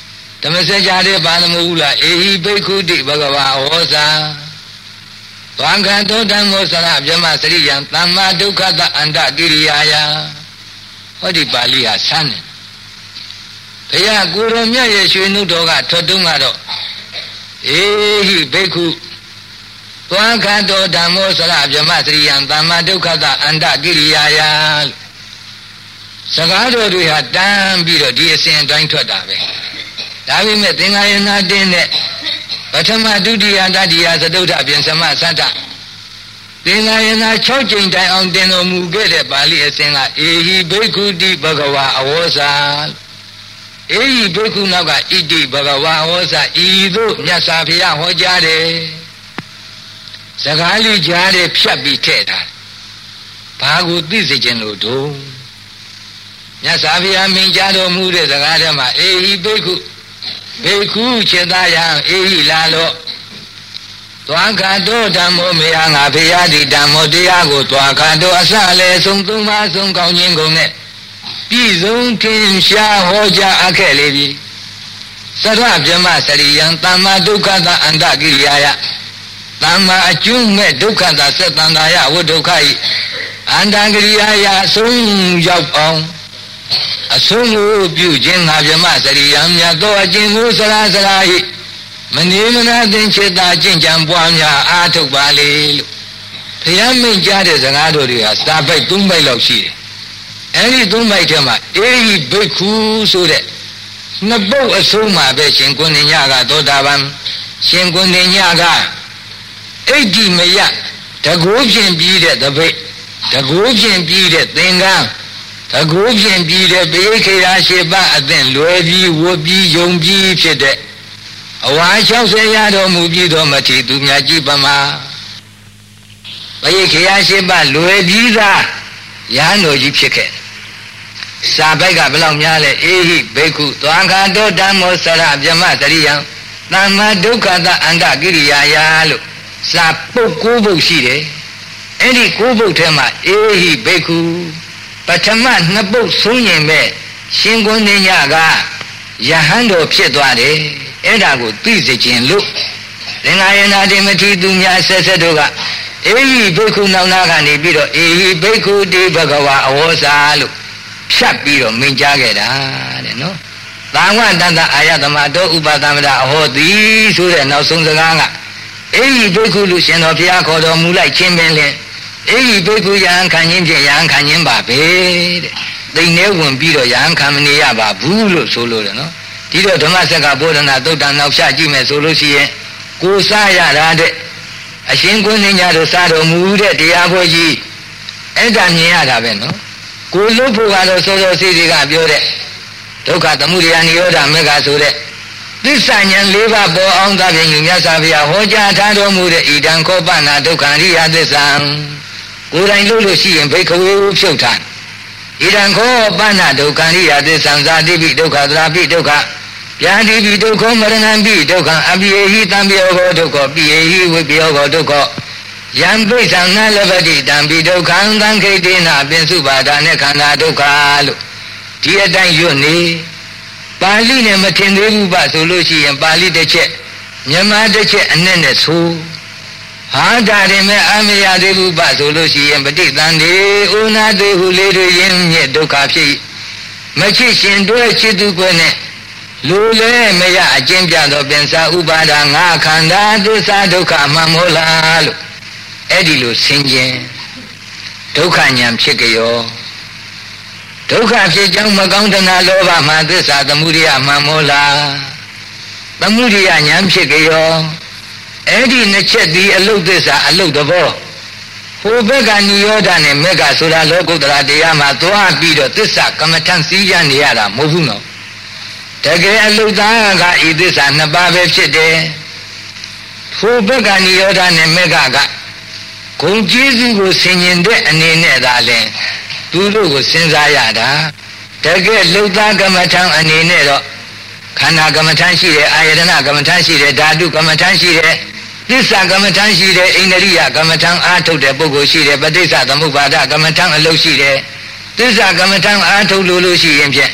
ဓမ္မစကြာတဲ့ပါသမဟုလားအေဟိဘိက္ခုတိဘဂဝါဟောစာသွားခံတောဓမ္မောစရဗြဟ္မစရိယံသမ္မာဒုက္ခတအန္တကိရိယာယဟောဒီပါဠိဟာဆန်းတယ်ဘုရားကိုရောမြတ်ရဲ့ရွှေနုတော်ကထွက်တုံးကတော့အေဟိဘိက္ခုသွားခံတောဓမ္မောစရဗြဟ္မစရိယံသမ္မာဒုက္ခတအန္တကိရိယာယစကားတော်တွေဟာတန်းပြီးတော့ဒီအစဉ်အတိုင်းထွက်တာပဲဒါပေမဲ့သင်္ဃာယနာတင်းတဲ့ပထမဒုတိယတတိယသတုဋ္ဌပြင်သမသတ္တသင်္ဃာယနာ၆ကြိမ်တိုင်အောင်တင်တော်မူခဲ့တဲ့ပါဠိအစဉ်ကအေဟိဘိက္ခုတိဘဂဝါအဝေါစာအေဟိဘိက္ခုနောက်ကဣတိဘဂဝါအဝေါစာဤသို့မြတ်စွာဘုရားဟောကြားတယ်စကားလေးကြားတယ်ဖြတ်ပြီးထည့်ထားဘာကိုသိစေခြင်းလို့တို့မြတ်စွာဘုရားမင်းကြားတော်မူတဲ့စကားထဲမှာအေဟိဘိက္ခုဘေခုခြေသားယံအေဟိလာလောသွားခါတောဓမ္မောမေယငါဖေယတိဓမ္မောတရားကိုသွားခါတောအစလည်းဆုံးသုံးပါးဆုံးကောင်းခြင်းကုန်နဲ့ပြည့်စုံထင်ရှားဟောကြားအပ်ခဲ့လေပြီစရဗြဟ္မစရိယံသမ္မာဒုက္ခတအန္တကိရိယာယသမ္မာအကျုံးမဲ့ဒုက္ခတသတ္တန္တာယဝဒုက္ခဤအန္တကိရိယာယအဆုံးရောက်အောင်အဆုံးကိုပြုခြင်းငါဗြဟ္မစရိယံမြတ်သောအကျင့်ကိုစရာစရာဟိမနေမနာသင်္ချေတာကျင့်ကြံပွားများအားထုတ်ပါလေလို့ဘုရားမိန့်ကြားတဲ့စကားတော်တွေဟာစာပိုက်သုံးပိုက်လောက်ရှိတယ်အဲဒီသုံးပိုက်ထဲမှာအေဟိဘိက္ခုဆိုတဲ့နှစ်ပုတ်အဆုံးမှာပဲရှင်ကိုဏညကသောတာပန်ရှင်ကိုဏညကဣဋ္ဌိမယတကူဖြင့်ပြီးတဲ့တပိတ်တကူဖြင့်ပြီးတဲ့သင်္ကန်းတကူဖြင့်ပြီးတဲ့ပိဋခေယရှိပါအသင်လွယ်ပြီးဝပြီးယုံပြီးဖြစ်တဲ့အဝါ၆၀ရတော်မူပြီးတော့မထီသူမြတ်ကြီးပမာပိဋခေယရှိပါလွယ်ပြီးသားရဟန်းတော်ကြီးဖြစ်ခဲ့စာပိုက်ကဘယ်လောက်များလဲအေဟိဘိက္ခုသွားခါတောဓမ္မောစရဗြဟ္မစရိယံသမ္မာဒုက္ခတအန္တကိရိယာယလို့စာပုတ်ကိုးပုတ်ရှိတယ်အဲ့ဒီကိုးပုတ်ထဲမှာအေဟိဘိက္ခုပထမနှစ်ပုတ်ဆုံးရင်ပဲရှင်ကိုဏညကယဟန်တော်ဖြစ်သွားတယ်အဲ့ဒါကိုသိစေခြင်းလို့သင်္ဃာယနာတိမတိသူများဆက်ဆက်တို့ကအေဟိဘိက္ခုနောက်နာကနေပြီးတော့အေဟိဘိက္ခုတိဘဂဝါအဝေါစာလို့ဖြတ်ပြီးတော့မိန့်ကြားခဲ့တာတဲ့နော်သာဝတ္တအာယသမတောဥပသမဒအဟောတိဆိုတဲ့နောက်ဆုံးစကားကအေဟိဘိက္ခုလို့ရှင်တော်ဘုရားခေါ်တော်မူလိုက်ခြင်းပင်လေအေဟိဘိက္ခုယဟန်ခံခြင်းဖြင့်ယဟန်ခံခြင်းပါပဲတဲ့သိနေဝင်ပြီးတော့ယဟန်ခံမနေရပါဘူးလို့ဆိုလို့တယ်နော်ဒီတော့ဓမ္မစက္ကဗောဓနာသုတ်တံနောက်ဖြတ်ကြည့်မယ်ဆိုလို့ရှိရင်ကိုစားရတာတဲ့အရှင်ကိုဏညတို့စားတော်မူတဲ့တရားဘောကြီးအဲ့ဒါမြင်ရတာပဲနော်ကိုလွတ်ဖို့ကတော့စောစောစီးစီးကပြောတဲ့ဒုက္ခသမုဒယနိရောဓမေဃဆိုတဲ့သစ္စာဉာဏ်၄ပါးပေါ်အောင်သာဖြင့်မြတ်စွာဘုရားဟောကြားထားတော်မူတဲ့ဣဒံခောပနာဒုက္ခရိယသစ္စာကိုယ်တိုင်လို့လို့ရှိရင်ဘိက္ခဝေဖြုတ်ထားဣဒံခောပနာဒုက္ခရိယသစ္စာဇာတိပိဒုက္ခသရာပိဒုက္ခဗျာတိပိဒုက္ခမရဏံပိဒုက္ခအပိယေဟိတံပိယောဂောဒုက္ခပိယေဟိဝိပယောဂောဒုက္ခယံပိသံနလပတိတံပိဒုက္ခံသံခိတေနပင်စုပါဒာနဲ့ခန္ဓာဒုက္ခလို့ဒီအတိုင်းရွတ်နေပါဠိနဲ့မထင်သေးဘူးပါဆိုလို့ရှိရင်ပါဠိတစ်ချက်မြန်မာတစ်ချက်အနဲ့နဲ့ဆိုဟာဒါရင်မဲ့အမရသေးဘူးပါဆိုလို့ရှိရင်ပဋိသန္ဓေဥနာတေဟုလေးတွေရင်းမြစ်ဒုက္ခဖြစ်မချစ်ရှင်တွဲချစ်သူကွယ်နဲ့လူလဲမရအကျဉ်းပြသောပင်စာဥပါဒငါခန္ဓာသစ္စာဒုက္ခမှမို့လားလို့အဲ့ဒီလိုဆင်ခြင်ဒုက္ခဉာဏ်ဖြစ်ကြရောဒုက္ခဖြစ်ကြောင်းမကောင်းတနာလောဘမှသစ္စာသမုဒယမှမို့လားသမုဒယဉာဏ်ဖြစ်ကြရောအဲ့ဒီနှစ်ချက်ဒီအလုတ်သစ္စာအလုတ်သဘောဟိုဘက်ကနိရောဓနဲ့မေဃဆိုတာလောကုတ္တရာတရားမှာသွားပြီးတော့သစ္စာကမ္မထံစည်းရနေရတာမဟုတ်ဘူးနော်တကယ်အလုတ်သားကဤသစ္စာနှစ်ပါးပဲဖြစ်တယ်ဟိုဘက်ကနိရောဓနဲ့မေဃကဂုံကျေးဇူးကိုဆင်ញင်တဲ့အနေနဲ့သာလဲသူတို့ကိုစဉ်းစားရတာတကယ်လုတ်သားကမ္မထံအနေနဲ့တော့ခန္ဓာကမ္မထံရှိတယ်အာယတနာကမ္မထံရှိတယ်ဓာတုကမ္မထံရှိတယ်သစ္စာကမ္မထံရှိတယ်အိန္ဒြိယကမ္မထံအားထုတ်တဲ့ပုဂ္ဂိုလ်ရှိတယ်ပဋိစ္စသမုပ္ပါဒကမ္မထံအလုပ်ရှိတယ်သစ္စာကမ္မထံအားထုတ်လို့လို့ရှိရင်ဖြင့်ဣ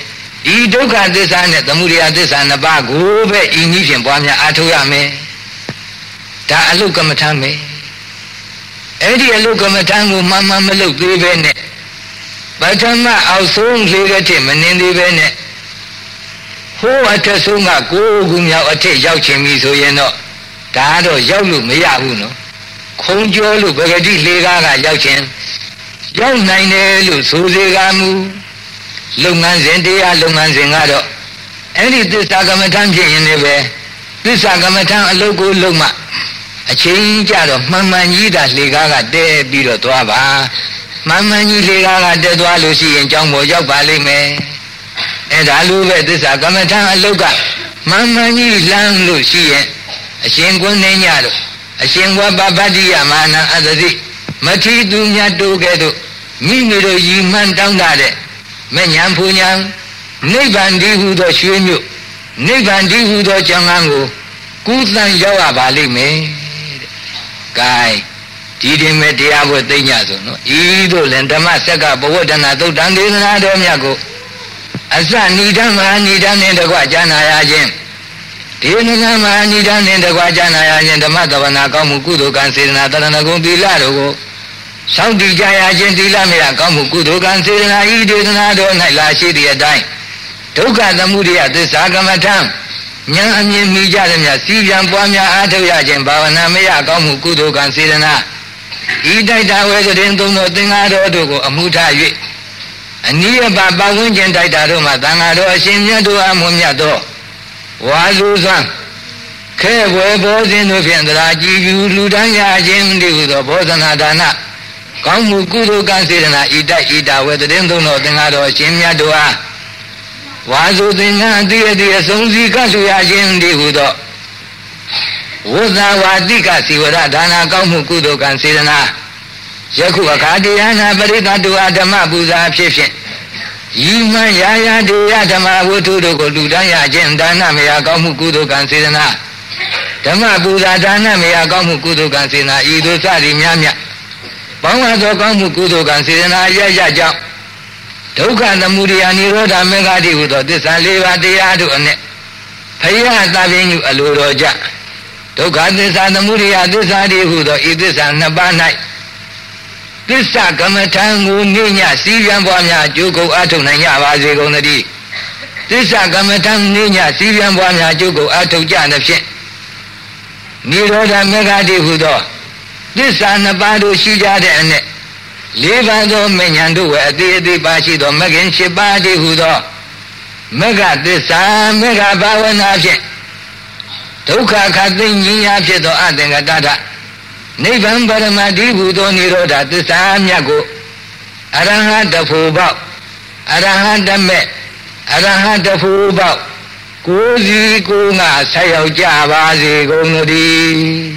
ဤဒုက္ခသစ္စာနဲ့သမုဒယသစ္စာနှစ်ပါးကိုပဲဤနည်းဖြင့်ပွားများအားထုတ်ရမယ်ဒါအလုကမ္မထမ်းပဲအဲ့ဒီအလုကမ္မထမ်းကိုမှန်မှန်မလုပ်သေးပဲနဲ့ပထမအောက်ဆုံးလေးကတည်းမနှင်းသေးပဲနဲ့ဟိုးအထက်ဆုံးကကိုးခုမြောက်အထက်ရောက်ချင်ပြီဆိုရင်တော့ဒါတော့ရောက်လို့မရဘူးနော်ခုံကျော်လို့ပဂတိလေးကားကရောက်ချင်ရောက်နိုင်တယ်လို့ဆိုစေကမူလုပ်ငန်းစဉ်တရားလုပ်ငန်းစဉ်ကတော့အဲ့ဒီသစ္စာကမ္မထမ်းဖြစ်ရင်လည်းပဲသစ္စာကမ္မထမ်းအလုပ်ကိုလုပ်မှအချိန်ကြတော့မှန်မှန်ကြီးတာလေကားကတဲပြီးတော့သွားပါမှန်မှန်ကြီးလေကားကတဲသွားလို့ရှိရင်ကြောင်းပေါ်ရောက်ပါလိမ့်မယ်အဲ့ဒါလိုပဲသစ္စာကမ္မထမ်းအလုပ်ကမှန်မှန်ကြီးလမ်းလို့ရှိရင်အရှင်ကွန်းနေညတို့အရှင်ဝပပတ္တိယမာနအသတိမထီသူမြတ်တို့ကဲ့သို့မိမိတို့ရည်မှန်းတောင်းတတဲ့မဉ္ဇဉ်ဖူညာနိဗ္ဗာန်တည်းဟူသောရွှေမြို့နိဗ္ဗာန်တည်းဟူသောကျောင်းကန်းကိုကူးသန်းရောက်ရပါလိမ့်မယ်တဲ့။ gain ဒီတင်မဲ့တရားဝတ်သိညဆိုနော်ဤသို့လည်းဓမ္မစက္ကပဝတ္တနာသုတ်တံဒေသနာတော်မြတ်ကိုအစဏိဒံမဟာဏိဒံနှင့်တကွကြားနာရခြင်းဒေနနာမဟာဏိဒံနှင့်တကွကြားနာရခြင်းဓမ္မသဝနာကောင်းမှုကုသိုလ်ကံစေတနာတရဏဂုံသီလတို့ကိုစောင့်တည်ကြရခြင်းသီလမရကောင်းမှုကုသိုလ်ကံစေတနာဤဒေသနာတော်၌လာရှိသည့်အတိုင်းဒုက္ခသမုဒယသစ္စာကမ္မထံဉာဏ်အမြင်မိကြသည်များစီပြန်ပွားများအားထုတ်ရခြင်းဘာဝနာမရကောင်းမှုကုသိုလ်ကံစေတနာဤတိုက်တာဝေကရင်သုံးသောသင်္ဃာတော်တို့ကိုအမှုထား၍အနိယပပဝန်းကျင်တိုက်တာတို့မှာသံဃာတော်အရှင်မြတ်တို့အားမွန်မြတ်သောဝါစုစွမ်းခဲဝဲဘောဇင်းတို့ဖြင့်သရာကြည်ပြုလူတန်းရခြင်းတည်းဟူသောဘောဇနာဒါနကောင်းမှုကုသိုလ်ကံစေတနာဤတိုက်ဤတာဝေကရင်သုံးသောသင်္ဃာတော်အရှင်မြတ်တို့အားဝါစုသင်္ကန်းအတိအတိအဆုံးစီကဆုရခြင်းတည်းဟူသောဝိသဝါတိကစီဝရဒါနာကောင်းမှုကုသိုလ်ကံစေတနာယခုအခါတရားနာပရိသတ်တို့အားဓမ္မပူဇာဖြစ်ဖြင့်ဤမှန်ရာရာတရားဓမ္မဝတ္ထုတို့ကိုလူတန်းရခြင်းဒါနမယကောင်းမှုကုသိုလ်ကံစေတနာဓမ္မပူဇာဒါနမယကောင်းမှုကုသိုလ်ကံစေတနာဤသို့စသည်များမြတ်ပေါင်းသောကောင်းမှုကုသိုလ်ကံစေတနာရရကြောင့်ဒုက္ခသမုဒယနိရောဓမေဃတိဟူသောသစ္စာလေးပါးတရားတို့အနက်ဖယားသဗ္ဗညုအလိုတော်ကြဒုက္ခသစ္စာသမုဒယသစ္စာတိဟူသောဤသစ္စာနှစ်ပါး၌သစ္စာကမ္မထံကိုနိညာစီးပြန်ပွားများအကျိုးကုန်အထုတ်နိုင်ကြပါစေကုန်သတည်းသစ္စာကမ္မထံနိညာစီးပြန်ပွားများအကျိုးကုန်အထုတ်ကြသဖြင့်နိရောဓမေဃတိဟူသောသစ္စာနှစ်ပါးတို့ရှိကြတဲ့အနက်လေးပါးသောမဉ္ဇဉ်တို့ဝဲအသေးအသေးပါရှိသောမဂ္ဂင်၈ပါးတည်းဟူသောမဂ္ဂသစ္စာမဂ္ဂဘာဝနာဖြင့်ဒုက္ခခတ်သိဉ္ဇာဖြစ်သောအသင်္ကတထနိဗ္ဗာန်ပရမတ္တိဟူသောနိရောဓသစ္စာမြတ်ကိုအရဟတဖို့ပေါက်အရဟတမေအရဟတဖို့ပေါက်ကိုယ်စီကိုယ်ငါဆက်ရောက်ကြပါစေကုန်သတည်း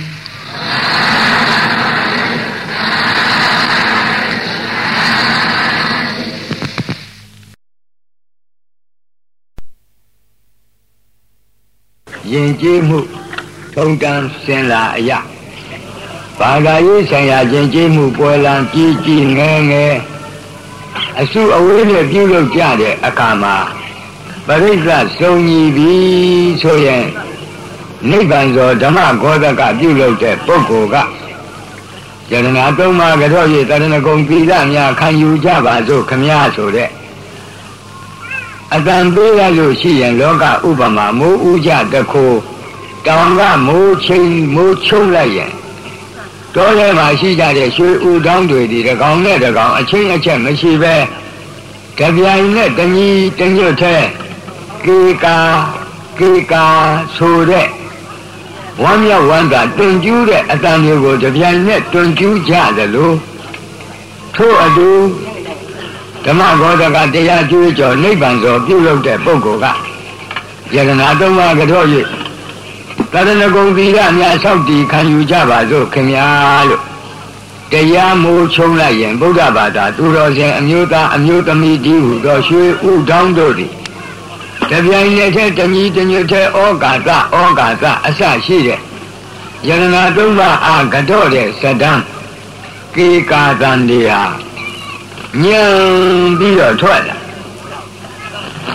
ယဉ်ကျေးမှုထုံတန်းစင်လာအရာဘာသာရေးဆိုင်ရာယဉ်ကျေးမှုပွဲလံကြီးကြီးငယ်ငယ်အစုအဝေးနဲ့ပြုလုပ်ကြတဲ့အခါမှာပရိစ္ဆစုံညီပြီဆိုရင်နိဗ္ဗာန်သောဓမ္မဂောဓကပြုလုပ်တဲ့ပုဂ္ဂိုလ်ကယရဏသုံးပါးကြော၍တရဏဂုံသီလများခံယူကြပါစို့ခမည်းဆိုတဲ့အတန်ပေးရလို့ရှိရင်လောကဥပမာမိုးဥကြတခိုးတောင်ကမိုးချင်းမိုးချုံလိုက်ရင်တောထဲမှာရှိကြတဲ့ရွှေဥတောင်းတွေဒီတကောင်နဲ့တကောင်အချင်းအချက်မရှိပဲကြပြိုင်နဲ့တညီတညွတ်ထဲကေကာကေကာဆိုတဲ့ဝမ်းမြောက်ဝမ်းသာတွင်ကျူးတဲ့အတန်မျိုးကိုကြပြိုင်နဲ့တွင်ကျူးကြသလိုထို့အတူဓမ္မဂောဓကတရားကျွေးကြော်နိဗ္ဗာန်သောပြုလုပ်တဲ့ပုဂ္ဂိုလ်ကယရဏသုံးပါးကြော၍တရဏဂုံသီလများဆောက်တည်ခံယူကြပါစို့ခင်ဗျာလို့တရားမိုးချုံလိုက်ရင်ဗုဒ္ဓဘာသာသူတော်စင်အမျိုးသားအမျိုးသမီးဒီဟုသောရွှေဥတောင်းတို့သည်တပြိုင်နက်တည်းတညီတညွတ်ထဲဩကာသဩကာသအစရှိတဲ့ယရဏသုံးပါးအားကြောတဲ့ဇဒံကေကာသံတွေဟာညံပြီးတော့ထွက်လာ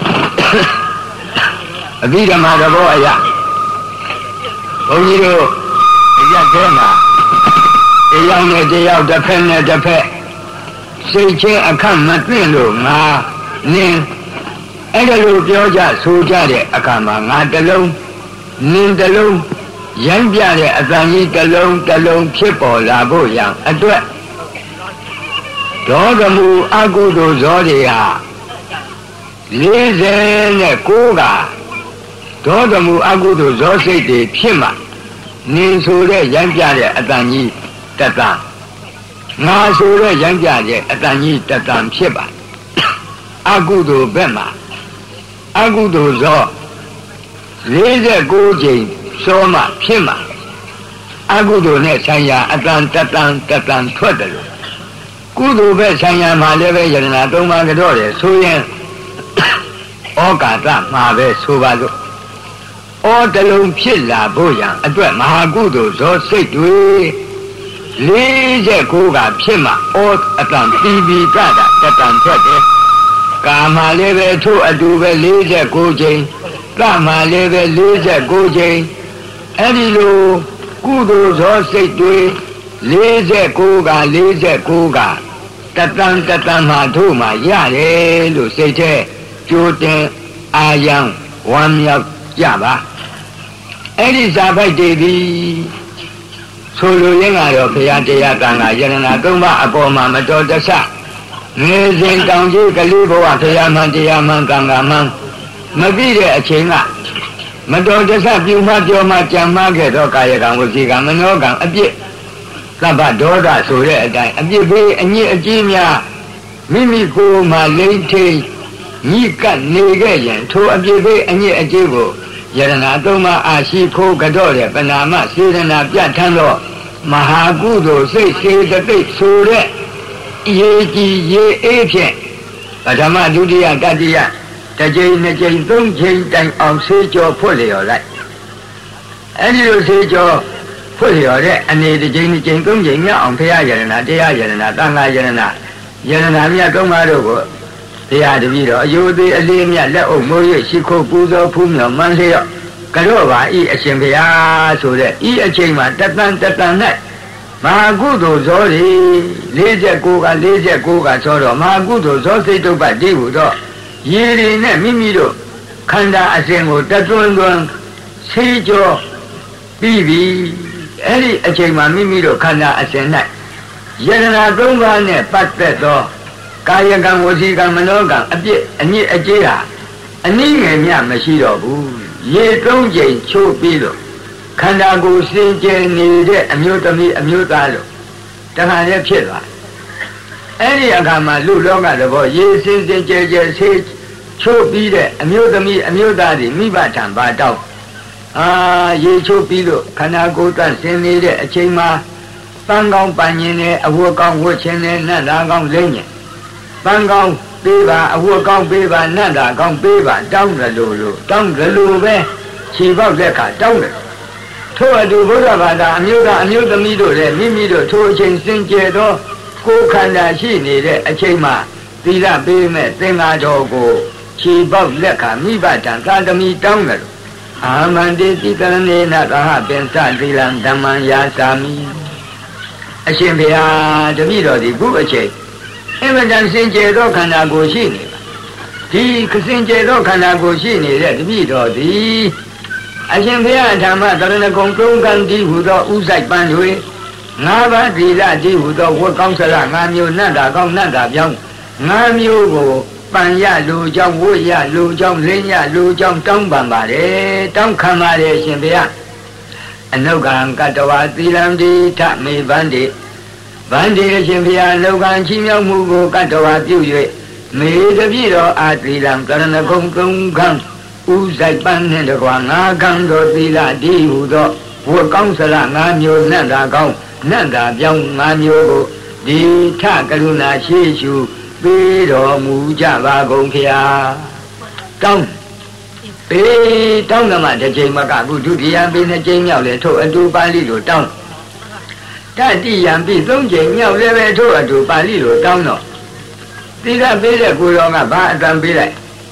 အဘိဓမ္မာသဘောအရဘုန်းကြီးတို့အရထဲမှာတရားနဲ့တရားတစ်ဖက်နဲ့တစ်ဖက်စိတ်ချင်းအခက်မသိလို့ငါနင်းအဲ့ဒါလိုပြောကြဆိုကြတဲ့အခါမှာငါတလုံးနင်းတလုံးရိုင်းပြတဲ့အတန်ကြီးတလုံးတလုံးဖြစ်ပေါ်လာဖို့ရန်အတွက်ဒေါသမှုအကုသိုလ်ဇောတွေဟာလေးဆယ်နဲ့ကိုးကဒေါသမှုအကုသိုလ်ဇောစိတ်တွေဖြစ်မှနင်းဆိုတဲ့ရိုင်းပြတဲ့အတန်ကြီးတတန်ငါဆိုတဲ့ရိုင်းပြတဲ့အတန်ကြီးတတန်ဖြစ်ပါအကုသိုလ်ဘက်မှာအကုသိုလ်ဇောလေးဆယ်ကိုးကြိမ်စောမှဖြစ်မှအကုသိုလ်နဲ့ဆိုင်ရာအတန်တတန်တတန်ထွက်တယ်လို့ကုသိုလ်ပဲဆိုင်ရာမှာလည်းပဲယတနာသုံးပါးကြောတယ်ဆိုရင်ဩကာသမှာပဲဆိုပါလို့ဩတလုံးဖြစ်လာဖို့ရန်အတွက်မဟာကုသိုလ်ဇောစိတ်တွေလေးဆယ်ကိုးကဖြစ်မှဩအတန်တီဘီကတာတတန်ထွက်တယ်ကာမလည်းပဲထို့အတူပဲလေးဆယ်ကိုးချိန်ကမလည်းပဲလေးဆယ်ကိုးချိန်အဲ့ဒီလိုကုသိုလ်ဇောစိတ်တွေလေးဆယ်ကိုးကလေးဆယ်ကိုးကတတန်တတန်မှတို့မှရတယ်လို့စိတ်ထဲကြိုးတင်အာယံဝမ်းမြောက်ကြပါအဲ့ဒီစာပိုက်တွေဒီဆိုလိုရင်းကတော့ဘုရားတရားကံကယရဏသုံးပါးအပေါ်မှာမတော်တဆငယ်စဉ်တောင်ကြီးကလေးဘဝဘုရားမှန်တရားမှန်ကံကမှန်မပြီးတဲ့အချိန်ကမတော်တဆပြုမှပြောမှကြံမှခဲ့တော့ကာယကံဝစီကံမနောကံအပြစ်သဗ္ဗဒေါသဆိုတဲ့အတိုင်းအပြစ်ပေးအညစ်အကြေးများမိမိကိုယ်မှလိမ့်ထိန်ညှိကပ်နေခဲ့ရင်ထိုအပြစ်ပေးအညစ်အကြေးကိုယရဏသုံးပါးအာရှိခိုးကြော့တဲ့ပဏာမစေတနာပြဋ္ဌာန်းသောမဟာကုသိုလ်စိတ်စေတသိက်ဆိုတဲ့ရေကြီးရေအေးဖြင့်ပထမဒုတိယတတိယတစ်ကြိမ်နှစ်ကြိမ်သုံးကြိမ်တိုင်အောင်ဆေးကြောဖွတ်လျော်လိုက်အဲဒီလိုဆေးကြောဖွတ်လျော်တဲ့အနေတစ်ကြိမ်နှစ်ကြိမ်သုံးကြိမ်မြောက်အောင်ဘုရားယရဏတရားယရဏသံဃာယရဏယရဏမြတ်သုံးပါးတို့ကိုတရားတပည့်တော်အယုသေးအလေးမြတ်လက်အုပ်မိုးရရှိခိုးပူဇော်ဖူးမြော်မှန်းလျော့ကြော့ပါဤအရှင်ဘုရားဆိုတဲ့ဤအချိန်မှာတတန်တတန်၌မဟာကုသိုလ်ဇောတွေလေးဆယ်ကိုးကလေးဆယ်ကိုးကဆိုတော့မဟာကုသိုလ်ဇောစိတ်တုပ္ပတိဟုတော့ရေတွေနဲ့မိမိတို့ခန္ဓာအစဉ်ကိုတသွန်းသွန်းဆေးကြောပြီးပြီအဲ့ဒီအချိန်မှာမိမိတို့ခန္ဓာအစဉ်၌ယတနာသုံးပါးနဲ့ပတ်သက်သောကာယကံဝစီကံမနောကံအပြစ်အညစ်အကြေးဟာအနည်းငယ်မျှမရှိတော့ဘူးရေသုံးကြိမ်ချိုးပြီးလို့ခန္ဓာကိုယ်စင်ကြယ်နေတဲ့အမျိုးသမီးအမျိုးသားလို့တခါတည်းဖြစ်သွားအဲ့ဒီအခါမှာလူလောကသဘောရေစင်စင်ကြယ်ကြယ်ဆေးချိုးပြီးတဲ့အမျိုးသမီးအမျိုးသားတွေမိဘထံပါတော့အာရေချိုးပြီးလို့ခန္ဓာကိုယ်တဆင်နေတဲ့အချိန်မှာပန်းကောင်းပန်းရင်နဲ့အဝတ်ကောင်းဝတ်ခြင်းနဲ့နတ်သားကောင်းလိမ့်ညင်ပန်းကောင်းပေးပါအဝတ်ကောင်းပေးပါနတ်သားကောင်းပေးပါတောင်းတယ်လို့လို့တောင်းတယ်လို့ပဲခြေပေါက်လက်ခါတောင်းတယ်ထို့အတူဘုရားဘာသာအမျိုးသားအမျိုးသမီးတို့လည်းမိမိတို့ထိုအချိန်စင်ကြယ်သောကိုယ်ခန္ဓာရှိနေတဲ့အချိန်မှာသီလပေးမဲ့သင်္ဃာတော်ကိုခြေပေါက်လက်ခါမိဘတံသာသမီတောင်းတယ်လို့အာမန္တိတိတရဏေနသဟပင်စသီလံဓမ္မံယာစာမိအရှင်ဘုရားတပည့်တော်ဒီခုအချိန်အမှန်တန်စင်ကြယ်သောခန္ဓာကိုယ်ရှိနေပါဒီစင်ကြယ်သောခန္ဓာကိုယ်ရှိနေတဲ့တပည့်တော်ဒီအရှင်ဘုရားဓမ္မတရဏဂုံသုံးကံဒီဟူသောဥဆိုင်ပန်းတွေငါးပါးသီလဒီဟူသောဝတ်ကောင်းစရငါးမျိုးနတ်တာကောင်းနတ်တာပြောင်းငါးမျိုးကိုပန်ရလူကြောင့်ဝတ်ရလူကြောင့်လင်းရလူကြောင့်တောင်းပန်ပါတယ်တောင်းခံပါတယ်ရှင်ဘုရားအနုကံကတ္တဝသီလံတိထမေဗန္တိဗန္တိအရှင်ဘုရားအနုကံချီးမြှောက်မှုကိုကတ္တဝပြု၍မေတပြည့်တော်အာသီလံကရဏဂုံသုံးကံဥဆိုင်ပန်းနှင့်တကွာငါးကံတော်သီလဒီဟုသောဝတ်ကောင်းစရငါးမျိုးနတ်တာကောင်းနတ်တာပြောင်းငါးမျိုးကိုဒီထကရုဏာရှိရှုပေးတော်မူကြပါကုန်ဖျားတောင်းပေးတောင်းကမှတစ်ချိန်မကခုဒုတိယပေးနှစ်ချိန်မြောက်လေထို့အတူပါဠိလိုတောင်းတတိယံပြီးသုံးချိန်မြောက်လည်းပဲထို့အတူပါဠိလိုတောင်းတော့သီလပေးတဲ့ကိုယ်တော်ကဘာအတန်ပေးလိုက်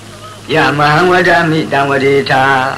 ယမဟံဝဒမိတံဝတိထာ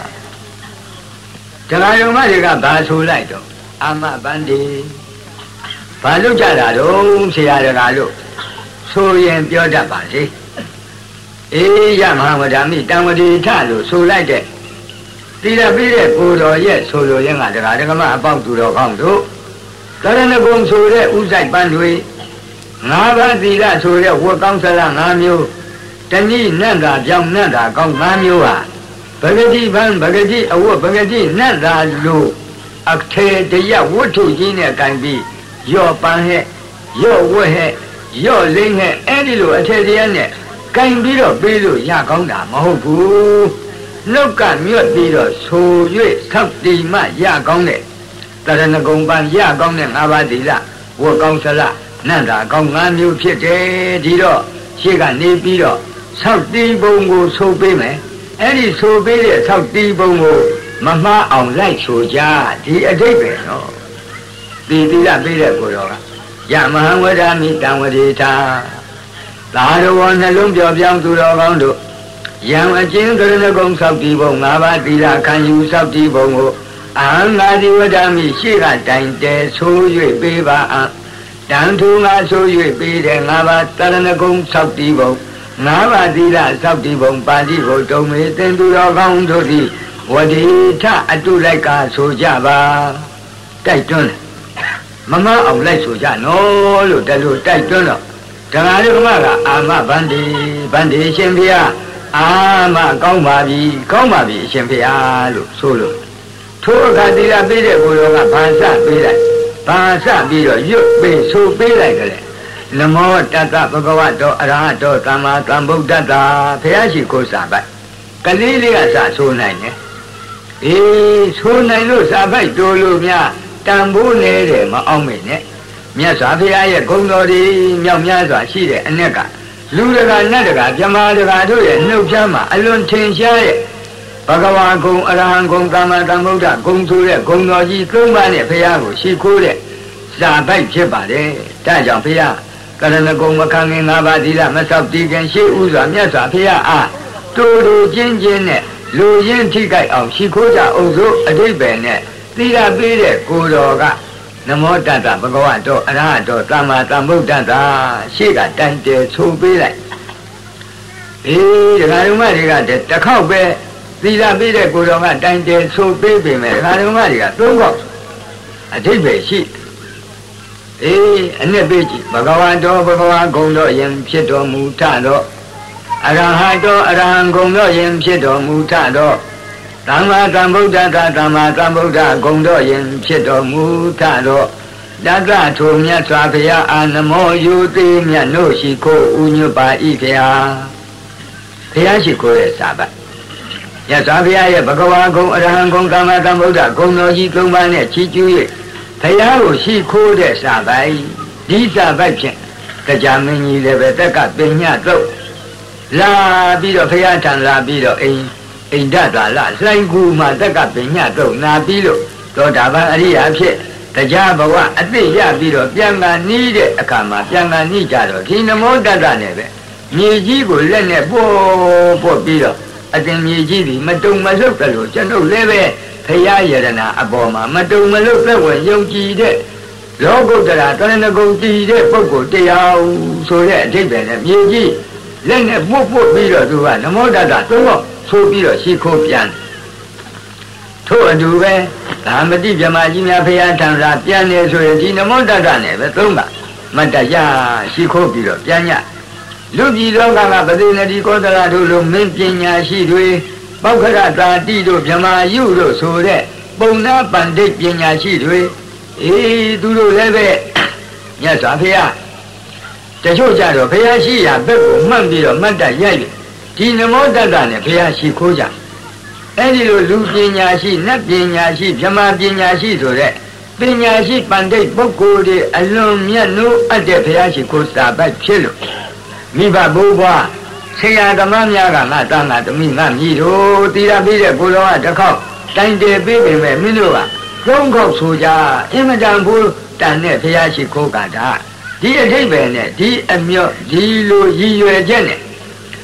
တရားယုံမတွေကဘာဆိုလိုက်တော့အာမဗန္တိဘာလို့ကြတာတော့ဆရာတရားလို့ဆိုရင်ပြောတတ်ပါစေအေးယမဟံဝဒမိတံဝတိထလို့ဆိုလိုက်တဲ့တိရပြီးတဲ့ကိုတော်ရဲ့ဆိုလိုရင်းကတရားဓမ္မအပေါင်းသူတော်ကောင်းတို့ကရဏဂုံဆိုတဲ့ဥဆိုင်ပန်းတွေငါးပါးသီလဆိုတဲ့ဝတ်ကောင်းစလားငါးမျိုးတဏိနတ်သာပြောင်းနတ်သာကောင်းငါးမျိုးဟာဗဂတိပန်းဗဂတိအဝတ်ဗဂတိနတ်သာလို့အထေတရဝတ္ထုကြီးနဲ့ကံပြီးရော့ပန်းဟဲ့ရော့ဝတ်ဟဲ့ရော့လိမ့်ဟဲ့အဲ့ဒီလိုအထေတရနဲ့ကံပြီးတော့ပေးလို့ရကောင်းတာမဟုတ်ဘူးနှုတ်ကမြွတ်ပြီးတော့ဆို၍ဆောက်တည်မှရကောင်းတဲ့တရဏဂုံပန်းရကောင်းတဲ့ငါးပါးသီလဝတ်ကောင်းစလားနတ်သာကောင်းငါးမျိုးဖြစ်တယ်ဒီတော့ရှေ့ကနေပြီးတော့ဆောက်တည်ပုံကိုဆိုပေးမယ်အဲ့ဒီဆိုပေးတဲ့ဆောက်တည်ပုံကိုမမှားအောင်လိုက်ဆိုကြဒီအဓိပ္ပာယ်နော်ဒီသီလပေးတဲ့ကိုတော်ကယမဟံဝဒမိတံဝတိထာသာတော်နှလုံးပြောပြောင်းသူတော်ကောင်းတို့ယံအကျဉ်းကရဏဂုံဆောက်တည်ပုံ၅ပါးသီလခံယူဆောက်တည်ပုံကိုအဟံငါဒီဝဒမိရှေ့ကတိုင်တဲဆို၍ပေးပါအံတန်ထူငါဆို၍ပေးတဲ့ငါးပါးတရဏဂုံဆောက်တည်ပုံငါးပါးသီလဆောက်တည်ပုံပါဠိကိုတုံမေသင်သူတော်ကောင်းတို့သည်ဝတိထအတုလိုက်ကဆိုကြပါတိုက်တွန်းမမအောင်လိုက်ဆိုကြနော်လို့တလူတိုက်တွန်းတော့တရားဓမ္မကအာမဗန္တိဗန္တိရှင်ဖေဟာအာမကောင်းပါပြီကောင်းပါပြီအရှင်ဖေဟာလို့ဆိုလို့ထိုအခါသီလပေးတဲ့ကိုယ်တော်ကဘာစပေးလိုက်ဘာစပြီးတော့ရွတ်ပေးဆိုပေးလိုက်ကြလေနမောတတ္တဘဂဝတောအရဟတောသမ္မာသမ္ဗုဒ္ဓတ္တဘုရားရှိခိုးစာပိုက်ကလေးလေးကစဆိုနိုင်တယ်အေးဆိုနိုင်လို့စာပိုက်တိုးလို့များတန်ဖိုးနေတဲ့မအောင်မေနဲ့မြတ်စွာဘုရားရဲ့ဂုဏ်တော်တွေမြောက်များစွာရှိတဲ့အ낵ကလူတကာနတ်တကာမြမာတကာတို့ရဲ့နှုတ်ဖြားမှာအလွန်ထင်ရှားတဲ့ဘဂဝါဂုံအရဟံဂုံသမ္မာသမ္ဗုဒ္ဓဂုံဆိုတဲ့ဂုံတော်ကြီးသုံးပါးနဲ့ဘုရားကိုရှိခိုးတဲ့စာပိုက်ဖြစ်ပါတယ်ဒါကြောင့်ဘုရားကရဏဂုံမခံခင်၅ပါးသီလမဆောက်တည်ခင်ရှိဥစွာမြတ်စွာဘုရားအားတူတူချင်းချင်းနဲ့လူရင်းထိကြိုက်အောင်ရှိခိုးကြအောင်စို့အဓိပ္ပာယ်နဲ့သီလပေးတဲ့ကိုယ်တော်ကနမောတတ္တဘဂဝတောအရဟတောသမ္မာသမ္ဗုဒ္ဓတ္တရှေ့ကတိုင်တယ်ဆိုပေးလိုက်အေးဒကာဓမ္မတွေကတစ်ခေါက်ပဲသီလပေးတဲ့ကိုယ်တော်ကတိုင်တယ်ဆိုပေးပေမဲ့ဒကာဓမ္မတွေကသုံးခေါက်အဓိပ္ပာယ်ရှိအေးအနှစ်ပေးကြည့်ဘဂဝတောဘဂဝါဂုံတော်ယင်ဖြစ်တော်မူထတော့အရဟတောအရဟံဂုံတော်ယင်ဖြစ်တော်မူထတော့သမ္မာသမ္ဗုဒ္ဓတသမ္မာသမ္ဗုဒ္ဓဂုံတော်ယင်ဖြစ်တော်မူထတော့တတ္တထိုမြတ်စွာဘုရားအာနမောယုတိမြတ်တို့ရှိခိုးဥညွတ်ပါဤဖေဟာဘုရားရှိခိုးရဲ့စာပတ်မြတ်စွာဘုရားရဲ့ဘဂဝါဂုံအရဟံဂုံသမ္မာသမ္ဗုဒ္ဓဂုံတော်ကြီးသုံးပါးနဲ့ချီးကျူး၍ဘုရားကိုရှိခိုးတဲ့စာပိုက်ဒီစာပိုက်ဖြင့်တရားမင်းကြီးလည်းပဲတက်ကပညာတော့လာပြီးတော့ဘုရားထံလာပြီးတော့အိမ်အိန္ဒသာလလှိုင်းကူမှာတက်ကပညာတော့နာပြီးလို့သောတာပန်အရိယာဖြစ်တရားဘဝအသိရပြီးတော့ပြန်ကနီးတဲ့အခါမှာပြန်ကနီးကြတော့ဒီနမောတတ္တနဲ့ပဲမြေကြီးကိုလက်နဲ့ပို့ပို့ပြီးတော့အတင်မြေကြီးဒီမတုံမလှုပ်တယ်လို့ကျွန်ုပ်လည်းပဲဘုရားယရနာအပေါ်မှာမတုံမလှုပ်သက်ဝင်ယုံကြည်တဲ့လောကုတ္တရာတရဏဂုံတည်တဲ့ပုဂ္ဂိုလ်တရားဆိုတဲ့အဓိပ္ပာယ်နဲ့မြေကြီးလက်နဲ့ပို့ပို့ပြီးတော့သူကနမောတတ္တသုံးတော့ဆိုပြီးတော့ရှိခိုးပြန်ထို့အတူပဲသာမတိဗြဟ္မာကြီးများဘုရားထံသာပြန်နေဆိုရင်ဒီနမောတတ္တနဲ့ပဲသုံးပါမတ္တရရှိခိုးပြီးတော့ပြန်ညလူပြည်လောကကပတိနတိကောသလတို့လိုမင်းပညာရှိတွေပောက္ခရတာတိတို့ဗြဟ္မာယုတို့ဆိုတဲ့ပုံနာပန္တိတ်ပညာရှိတွေအေးသူတို့လည်းပဲမြတ်စွာဘုရားတချို့ကြတော့ဘုရားရှိရာဘက်ကိုမှတ်ပြီးတော့မတ္တရရဒီနမောတတ္တနဲ့ဘုရားရှိခိုးကြအဲ့ဒီလိုလူပညာရှိနတ်ပညာရှိဗြဟ္မာပညာရှိဆိုတဲ့ပညာရှိပန္တိတ်ပုဂ္ဂိုလ်တွေအလွန်မြတ်နိုးအပ်တဲ့ဘုရားရှိခိုးစာပိုက်ဖြစ်လို့မိဘဘိုးဘွားဆရာသမားများကငါတန်းငါသမီးငါမြည်တို့တည်ရပြီးတဲ့ကိုယ်တော်ကတစ်ခေါက်တိုင်တယ်ပေးပေမဲ့မင်းတို့ကသုံးခေါက်ဆိုကြအင်မတန်ဘိုးတန်တဲ့ဘုရားရှိခိုးကတာဒီအထိပ္ပယ်နဲ့ဒီအမြော့ဒီလိုရည်ရွယ်ချက်နဲ့မ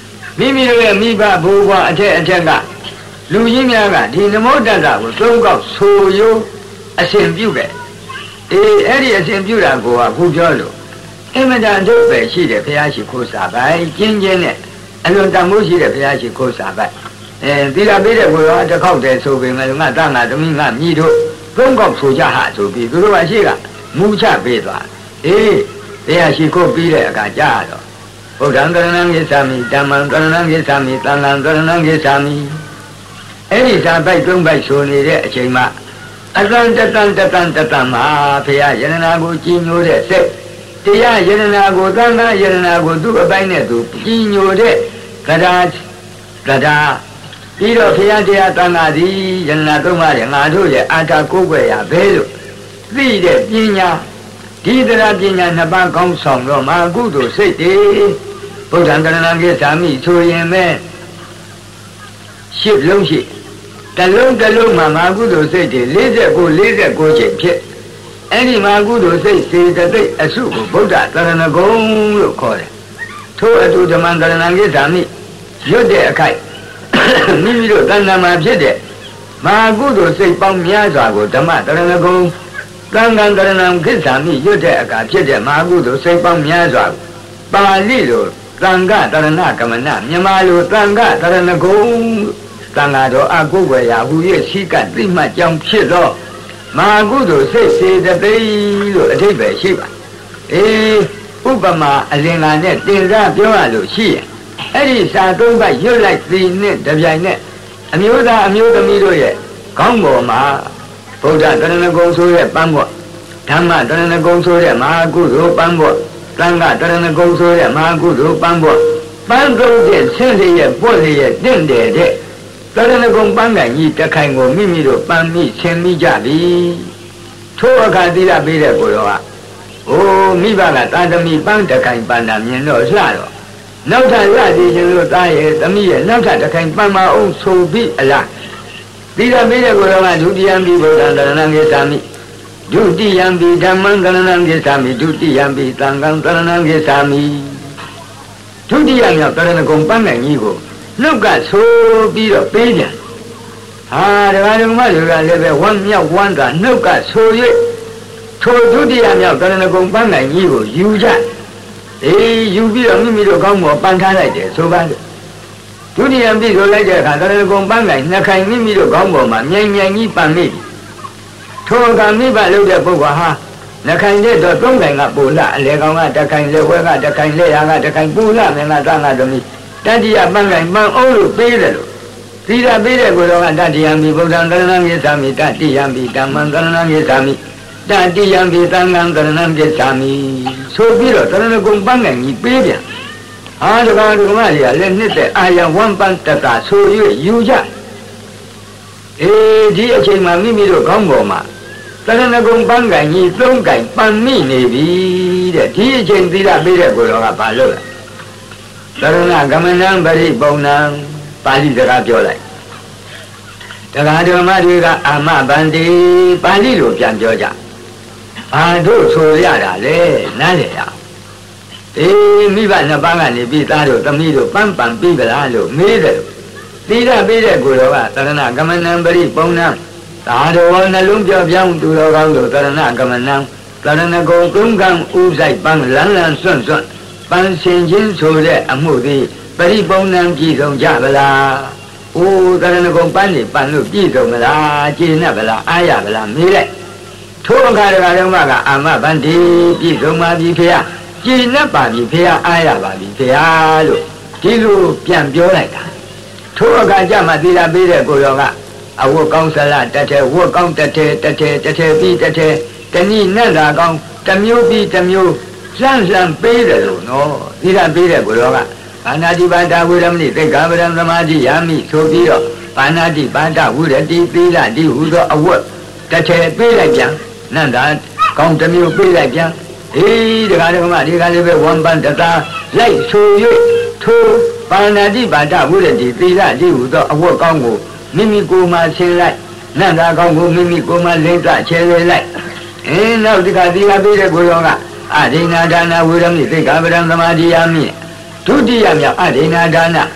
မိမိတို့ရဲ့မိဘဘိုးဘွားအထက်အထက်ကလူကြီးများကဒီနမောတတ္တကိုသုံးခေါက်ဆိုရိုးအစဉ်ပြုခဲ့အေးအဲ့ဒီအစဉ်ပြုတာကိုကခုပြောလို့အမှန်တန်တို့ပဲရှိတယ်ဘုရားရှိခိုးစားပိုင်ကျင်းကျင်းနဲ့အလွန်တန်မိုးရှိတယ်ဘုရားရှိခိုးစားပိုင်အဲသီလပေးတဲ့ကိုရောတစ်ခေါက်တည်းဆိုပေမဲ့ငါတန်ငါသမီးငါမြည်တို့သုံးခေါက်ဆိုကြဟာဆိုပြီးသူတို့ကရှိကမူချပေးသွားအေးဘုရားရှိခိုးပြီးတဲ့အခါကြာတော့ဗုဒ္ဓံတရဏံဂိသာမိဓမ္မံတရဏံဂိသာမိသံဃံတရဏံဂိသာမိအဲ့ဒီစာပိုက်သုံးပိုက်ဆိုနေတဲ့အချိန်မှာအတန်တတန်တတန်တတန်မှာဘုရားယရနာကိုကြည်ညိုတဲ့စိတ်တရားယရနာကိုသံဃာယရနာကိုသူ့အပိုင်းနဲ့သူကြည်ညိုတဲ့ကရာကရာပြီးတော့ဘုရားတရားသံဃာသည်ယရနာသုံးပါးရဲ့ငါတို့ရဲ့အာထာကိုးကွယ်ရဘဲလို့သိတဲ့ပညာဒီတရားပညာနှစ်ပါးကောင်းဆောင်တော့မှာကုသိုလ်စိတ်တွေဗုဒ္ဓံတရဏံဂိသာမိဆိုရင်ပဲရှစ်လုံးရှိတလုံးတလုံးမှာမာကုသိုလ်စိတ်တွေ၄၉ ၄၉ချိန်ဖြစ်အဲ့ဒီမာကုသိုလ်စိတ်စေတသိက်အစုကိုဗုဒ္ဓတရဏဂုံလို့ခေါ်တယ်ထို့အတူဓမ္မတရဏံဂိသာမိရွတ်တဲ့အခိုက်မိမိတို့တဏ္ဍာမှာဖြစ်တဲ့မာကုသိုလ်စိတ်ပေါင်းများစွာကိုဓမ္မတရဏဂုံသံဃံတရဏံဂိသာမိရွတ်တဲ့အခါဖြစ်တဲ့မာကုသိုလ်စိတ်ပေါင်းများစွာပါဠိလိုသံဃတရဏကမနမြန်မာလိုသံဃတရဏဂုံသံဃာတော်အကုတ်ွယ်ရာဟူ၍ရှိကသိမှတ်ကြောင်းဖြစ်သောမာကုသိုလ်စိတ်စေတသိက်လို့အဓိပ္ပာယ်ရှိပါအေးဥပမာအလင်္ကာနဲ့တင်စားပြောရလို့ရှိရင်အဲ့ဒီစာသုံးပတ်ရွတ်လိုက်သည်နဲ့တပြိုင်နက်အမျိုးသားအမျိုးသမီးတို့ရဲ့ခေါင်းပေါ်မှာဗုဒ္ဓတရဏဂုံဆိုရဲ့ပန်းပေါ်ဓမ္မတရဏဂုံဆိုရဲ့မဟာကုသိုလ်ပန်းပေါ်သံဃတရဏဂုံဆိုရဲ့မဟာကုသိုလ်ပန်းပေါ်ပန်းသုံးတဲ့ဆင်းရဲ့ပွက်ရဲ့တင့်တယ်တဲ့တရဏဂုံပန်းကံကြီးတခိုင်ကိုမိမိတို့ပန်းမိဆင်မိကြပြီထိုအခါသီလပေးတဲ့ကိုရောကအိုးမိဘကတာသမီပန်းတခိုင်ပန်းတာမြင်တော့လှတော့နောက်ထပ်ရသည်ချင်းလို့သားရဲ့သမီးရဲ့နောက်ထပ်တခိုင်ပန်းမအောင်ဆိုပြီးအလားသီလပေးတဲ့ကိုရောကဒုတိယံပိဗုဒ္ဓံတရဏံဂိသာမိဒုတိယံပိဓမ္မံတရဏံဂိသာမိဒုတိယံပိသံဃံတရဏံဂိသာမိဒုတိယမြောက်တရဏဂုံပန်းကံကြီးကိုနှုတ်ကဆိုပြီးတော့ပေးပြန်ဟာဒကာဒကမတွေကလည်းပဲဝမ်းမြောက်ဝမ်းသာနှုတ်ကဆို၍ထိုဒုတိယမြောက်တရဏဂုံပန်းနိုင်ကြီးကိုယူကြအေးယူပြီးတော့မိမိတို့ကောင်းပေါ်ပန်းထားလိုက်တယ်ဆိုပါလို့ဒုတိယပြည့်ဆိုလိုက်တဲ့အခါတရဏဂုံပန်းနိုင်နှစ်ခိုင်မိမိတို့ကောင်းပေါ်မှာမြိုင်မြိုင်ကြီးပန်းမိပြီထိုအခါမိဘလုပ်တဲ့ပုဂ္ဂိုလ်ဟာနှခိုင်တဲ့တော့သုံးခိုင်ကပူလာအလေကောင်ကတခိုင်လက်ဝဲကတခိုင်လက်ရာကတခိုင်ပူလာမင်းကသံဃာသမီးတတိယပန်းကင်ပန်းအောင်လို့ပေးတယ်လို့သီလပေးတဲ့ကိုယ်တော်ကတတိယံမိဗုဒ္ဓံတရဏံဂိသာမိတတိယံမိဓမ္မံတရဏံဂိသာမိတတိယံမိသံဃံတရဏံဂိသာမိဆိုပြီးတော့တရဏဂုံပန်းကင်ကြီးပေးပြန်ဟာဒကာဒကမကြီးကလည်းနှစ်တဲ့အာယဝမ်ပန်းတတဆို၍ယူကြအေးဒီအချိန်မှာမိမိတို့ခေါင်းပေါ်မှာတရဏဂုံပန်းကင်ကြီးသုံးကင်ပန်းမိနေပြီတဲ့ဒီအချိန်သီလပေးတဲ့ကိုယ်တော်ကဘာလုပ်လဲတရဏဂမနံပရိပုံနံပါဠိစကားပြောလိုက်တရားဓမ္မတွေကအာမဗန္တိပါဠိလိုပြန်ပြောကြဘာတို့ဆိုရတာလဲနားလေရအေးမိဘနှစ်ပါးကနေပြီးသားတို့သမီးတို့ပန်းပန်ပြီးကြလားလို့မေးတယ်သီလပေးတဲ့ကိုယ်တော်ကတရဏဂမနံပရိပုံနံသာတော်နှလုံးပြောပြောင်းသူတော်ကောင်းတို့တရဏဂမနံတရဏဂုံသုံးကံဥဆိုင်ပန်းလန်းလန်းစွန့်စွန့်ပန်းစင်ချင်းဆိုတဲ့အမှုသည်ပရိပုံနံကြည်ဆုံးကြဗလား။အိုးတရဏဂုံပန်းနေပန်းလို့ကြည်ဆုံးမလား။ကြည်နဲ့ဗလားအားရဗလားမေးလိုက်။ထိုအခါတခါတော့မှကအာမဗန္တိကြည်ဆုံးပါပြီဖေရ။ကြည်နဲ့ပါပြီဖေရအားရပါပြီဖေရလို့ဒီလိုပြန်ပြောလိုက်တာ။ထိုအခါကျမှသီလပေးတဲ့ကိုရောကအဝတ်ကောင်းစလားတထဲဝတ်ကောင်းတထဲတထဲတထဲပြီးတထဲတနည်းနဲ့သာကောင်းတမျိုးပြီးတမျိုးလှမ်းလှမ်းပေးတယ်လို့နော်သီလပေးတဲ့ကိုရောကဘာနာတိပါဒဝိရမဏိသိက္ခာပဒံသမာဓိယာမိဆိုပြီးတော့ဘာနာတိပါဒဝိရတိသီလတိဟူသောအဝတ်တစ်ထည်ပေးလိုက်ပြန်နန္တာကောင်းတစ်မျိုးပေးလိုက်ပြန်အေးဒကာဒကမဒီကလေးပဲဝမ်ပန်တသာလိုက်ဆို၍ထိုဘာနာတိပါဒဝိရတိသီလတိဟူသောအဝတ်ကောင်းကိုမိမိကိုယ်မှဆင်းလိုက်နန္တာကောင်းကိုမိမိကိုယ်မှလိမ့်သချဲလိုက်အင်းနောက်ဒီကသီလပေးတဲ့ကိုရောကအဒိနာဒါနဝိရမဏိသိက္ခာပဒံသမာဓိယာမိဒုတိယမြောက်အဒိနာဒါန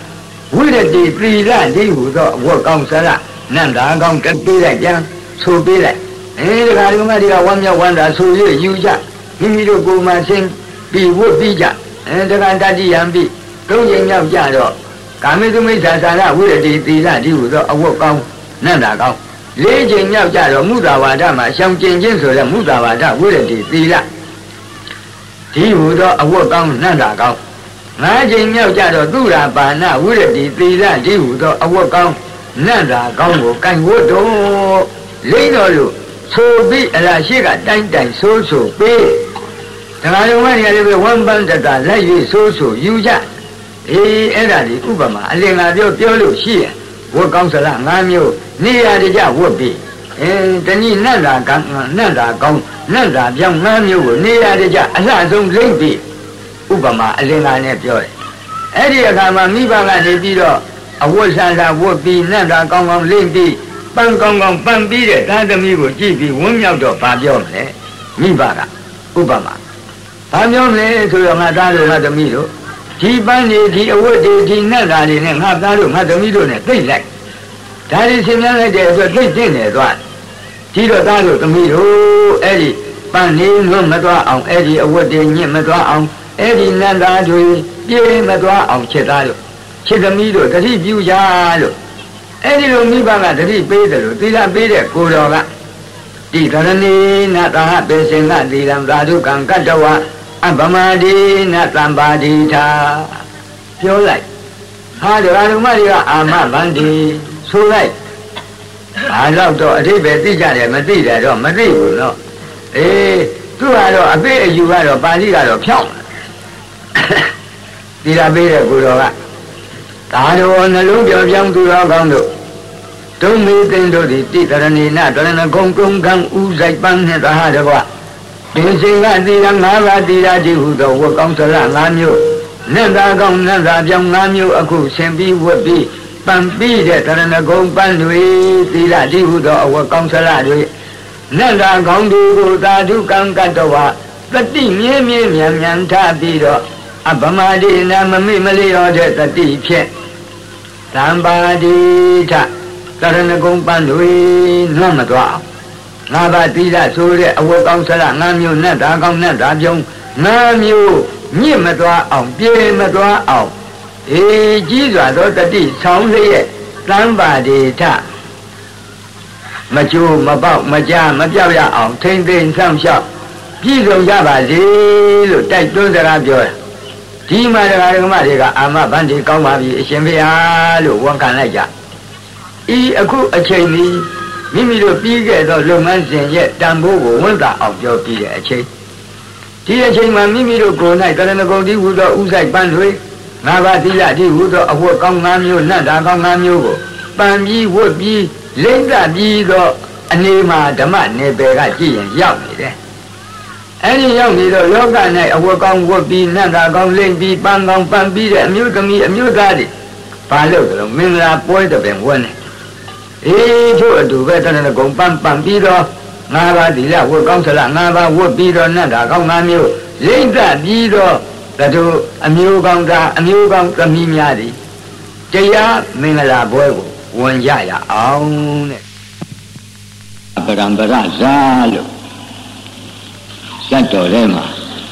ဝိရတိသီလဒီဟုသောအဝတ်ကောင်းစရနန္တာကောင်းကပေးလိုက်ပြန်ဆိုပေးလိုက်အဲဒီကဒီမဒီကဝမ်းမြောက်ဝမ်းသာဆိုရယူကြမိမိတို့ကိုယ်မှဆင်းပြီးဝတ်ပြီးကြအဲတက္ကတတိယံပြီးသုံးချိန်မြောက်ကြတော့ကာမေသုမိစ္ဆာသာရဝိရတိသီလဒီဟုသောအဝတ်ကောင်းနန္တာကောင်းလေးချိန်မြောက်ကြတော့မုသာဝါဒမှာရှောင်ကျင်ခြင်းဆိုတဲ့မုသာဝါဒဝိရတိသီလဒီဟုသောအဝတ်ကောင်းနန္တာကောင်းငါးချိန်မြောက်ကြတော့သူရာပါဏဝိရတိသီလဒီဟုသောအဝတ်ကောင်းနန္တာကောင်းကိုကင်ဝတ်တော်လိမ့်တော်လို့ဆိုပြီးအလားရှိကတိုင်းတိုင်းဆိုးဆိုပေးတရားတော်မကြီးလည်းပဲဝမ်းပန်းတတာလိုက်၍ဆိုးဆိုယူကြအေးအဲ့ဒါဒီဥပမာအလင်္ကာပြောပြောလို့ရှိရဝတ်ကောင်းစလားငါးမျိုးနေရာတကြဝတ်ပြီးအဲတနည်းနတ်တာကနတ်တာကောင်းနတ်တာပြောင်းငါးမျိုးကိုနေရာတကြအလှဆုံးလိမ့်ပြီးဥပမာအလင်္ကာနဲ့ပြောတယ်အဲ့ဒီအခါမှာမိဘကနေပြီးတော့အဝတ်ဆန်တာဝတ်ပြီးနတ်တာကောင်းကောင်းလိမ့်ပြီးပန်းကောင်းကောင်းပန်းပြီးတဲ့သားသမီးကိုကြည့်ပြီးဝန်းမြောက်တော့ဗာပြောမလဲမိဘကဥပမာဗာပြောမလဲဆိုတော့ငါသားတို့ငါသမီးတို့ဒီပန်းနေဒီအဝတ်တွေဒီနတ်တာတွေနဲ့ငါသားတို့ငါသမီးတို့နဲ့သိလိုက်ဒါတွေရှင်းပြလိုက်တဲ့အတွက်သိကျင့်နေသွားဒီတော့သားတို့သမီးတို့အဲ့ဒီပန်းနေလွတ်မသွားအောင်အဲ့ဒီအဝတ်တွေညစ်မသွားအောင်အဲ့ဒီနတ်တာတွေပြေးမသွားအောင်ချက်သားတို့ချက်သမီးတို့တတိပြုကြလို့အဲ့ဒီလိုမိဘကတတိပေးတယ်လို့သီလပေးတဲ့ကိုတော်ကတိကရဏေနတာဟပေစင်ကသီလံသာဓုကံကတ္တဝအဗမတိနသံပါတိသာပြောလိုက်ဟာဒကာဓမ္မတွေကအာမဗန္တိဆိုလိုက်ဘာလို့တော့အတိပ္ပယ်သိကြတယ်မသိတယ်တော့မသိဘူးနော်အေးသူကတော့အပိအယူကတော့ပါဠိကတော့ဖြောင်းသီလပေးတဲ့ကိုတော်ကဒါတော်နှလုံးပြောပြောင်းသူတော်ကောင်းတို့ဒုံမေသိန်းတို့သည်တိတရဏိနတရဏဂုံကုံကံဥဆိုင်ပန်းနှင့်သာဟတကွဒီစဉ်ကသီလငါးပါးသီလတိဟုသောဝတ်ကောင်းစရငါးမျိုးနတ်သားကောင်းနတ်သားပြောင်းငါးမျိုးအခုဆင်ပြီးဝတ်ပြီးပန်းပြီးတဲ့တရဏဂုံပန်းတွေသီလတိဟုသောအဝတ်ကောင်းစရတွေနတ်သားကောင်းတွေကိုသာဓုကံကတ္တဝသတိမြဲမြဲမြန်မြန်ထားပြီးတော့အဗမတိနာမမိမလျောတဲ့တတိဖြင့်သံပါတိထတရဏဂုံပန်းတွေနှမသွားအောင်ငါးပါးသီလဆိုတဲ့အဝတ်ကောင်းစရငါးမျိုးနဲ့ဒါကောင်းနဲ့ဒါပြုံးငါးမျိုးညစ်မသွားအောင်ပြေမသွားအောင်အေးကြီးစွာသောတတိဆောင်လျက်သံပါတိထမကျိုးမပေါက်မကြားမပြောက်ရအောင်ထိမ့်သိမ့်ဆောင်လျှောက်ပြည့်စုံကြပါစေလို့တိုက်တွန်းစကားပြောတယ်ဒီမှာဒကာဒကမတွေကအာမဗန္ဒီကောင်းပါပြီအရှင်ဘုရားလို့ဝန်ခံလိုက်ကြဤအခုအချိန်นี้မိမိတို့ပြီးခဲ့သောလုပ်ငန်းစဉ်ရဲ့တန်ဖိုးကိုဝန်တာအောင်ပြောပြီးတဲ့အချိန်ဒီအချိန်မှာမိမိတို့ကိုယ်၌တရဏဂုံတိဟူသောဥဆိုင်ပန်းတွေငါးပါးသီလတိဟူသောအဝတ်ကောင်းငါးမျိုးနတ်တာကောင်းငါးမျိုးကိုပန်ပြီးဝတ်ပြီးလိမ့်တာပြီးသောအနေမှာဓမ္မနယ်ပယ်ကကြည့်ရင်ရောက်နေတယ်အဲ့ဒီရောက်နေတော့လောက၌အဝတ်ကောင်းဝတ်ပြီးနတ်တာကောင်းလိမ့်ပြီးပန်းကောင်းပန်းပြီးတဲ့အမျိုးသမီးအမျိုးသားတွေဘာလို့လဲမင်္ဂလာပွဲတပင်ဝန်းနေအေးတို့အတူပဲတရဏဂုံပန်းပန်းပြီးတော့ငါးပါးသီလဝတ်ကောင်းစလားငါးပါးဝတ်ပြီးတော့နတ်တာကောင်းငါးမျိုးလိမ့်တာပြီးတော့တို့အမျိုးကောင်းသားအမျိုးကောင်းသမီးများသည်တရားမင်္ဂလာပွဲကိုဝင်ကြရအောင်တဲ့ပရံပရဇာလို့စတ်တော်ထဲမှာ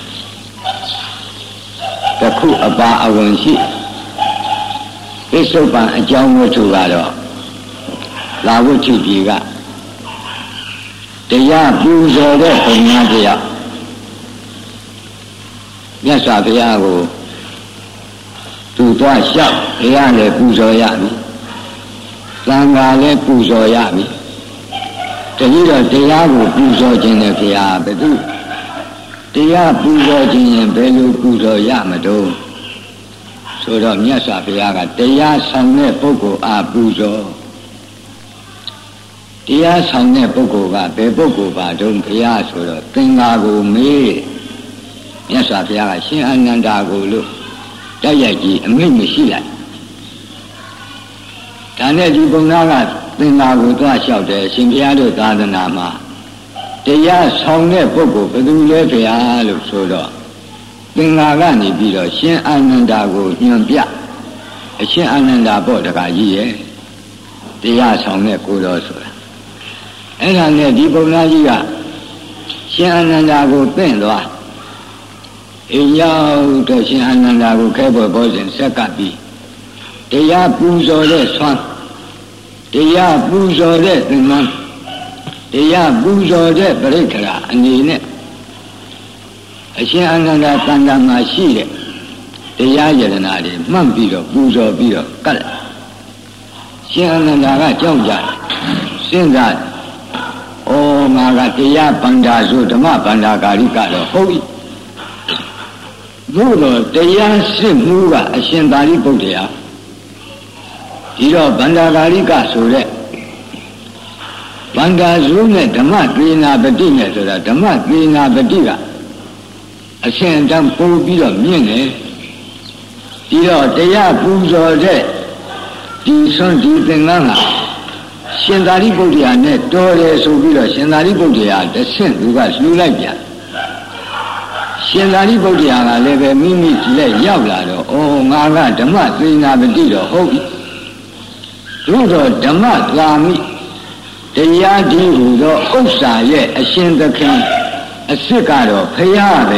တခုအပါအဝင်ရှိပိဿုပံအကြောင်းဝတ္ထုကတော့လာဝတ္ထုကြီးကတရားပူဇော်တဲ့ဘုရားတရားမြတ်စွာဘုရားကိုသူသွားလျှောက်ဘုရားလည်းပူဇော်ရပြီသံဃာလည်းပူဇော်ရပြီတတိတော့တရားကိုပူဇော်ခြင်းနဲ့ဘုရားဘယ်သူတရားပူဇော်ခြင်းရင်ဘယ်လိုပူဇော်ရမတော့ဆိုတော့မြတ်စွာဘုရားကတရားဆောင်တဲ့ပုဂ္ဂိုလ်အားပူဇော်တရားဆောင်တဲ့ပုဂ္ဂိုလ်ကဘယ်ပုဂ္ဂိုလ်ပါတုံးဘုရားဆိုတော့သင်္ဃာကိုမေးမြတ်စွာဘုရားကရှင်အာနန္ဒာကိုလို့တိုက်ရိုက်ကြည့်အမိန့်မရှိလိုက်ဒါနဲ့ဒီဘုံသားကသင်္ဃာကိုသွားလျှောက်တယ်ရှင်ဘုရားတို့သာသနာမှာတရားဆောင်တဲ့ပုဂ္ဂိုလ်ဘယ်သူလဲဘုရားလို့ဆိုတော့သင်္ဃာကနေပြီးတော့ရှင်အာနန္ဒာကိုညွှန်ပြအရှင်အာနန္ဒာပေါ့တခါကြီးရဲ့တရားဆောင်တဲ့ကိုတော်ဆိုတာအဲ့ဒါနဲ့ဒီပုံနာကြီးကရှင်အာနန္ဒာကိုသင့်သွားအိမ်ရောက်တော့ရှင်အာနန္ဒာကိုခဲပေါ်ပေါ်စဉ်ဆက်ကပ်ပြီးတရားပူဇော်တဲ့ဆွမ်းတရားပူဇော်တဲ့သင်္ကန်းတရားပူဇော်တဲ့ပရိက္ခရာအနေနဲ့အရှင်အာနန္ဒာတန်ခါမှာရှိတဲ့တရားယတနာတွေမှတ်ပြီးတော့ပူဇော်ပြီးတော့ကတ်လိုက်ရှင်အာနန္ဒာကကြောက်ကြစဉ်းစားဩငါကတရားဗန္ဒာဆိုဓမ္မဗန္ဒာကာရိကတော့ဟုတ်ပြီဘုရားတရားစစ်မှုကအရှင်သာရိပုတ္တရာဒီတော့ဗန္ဒာကာရိကဆိုတဲ့ဗန္ဒာဇုနဲ့ဓမ္မသေနာပတိနဲ့ဆိုတာဓမ္မသေနာပတိကအရှင်တန်ပို့ပြီးတော့မြင့်တယ်ဒီတော့တရားပူဇော်တဲ့ဒီဆွမ်းဒီသင်္ကန်းဟာရှင်သာရိပုတ္တရာနဲ့တော်တယ်ဆိုပြီးတော့ရှင်သာရိပုတ္တရာတဆင့်သူကလှူလိုက်ပြန်ရှင်သာရိပုတ္တရာကလည်းပဲမိမိလက်ရောက်လာတော့ဩငါကဓမ္မသေနာပတိတော့ဟုတ်ပြီတို့တော့ဓမ္မသာမိတရားဒီဟူသောဥစ္စာရဲ့အရှင်သခင်အစ်စ်ကတော့ဖရာပဲ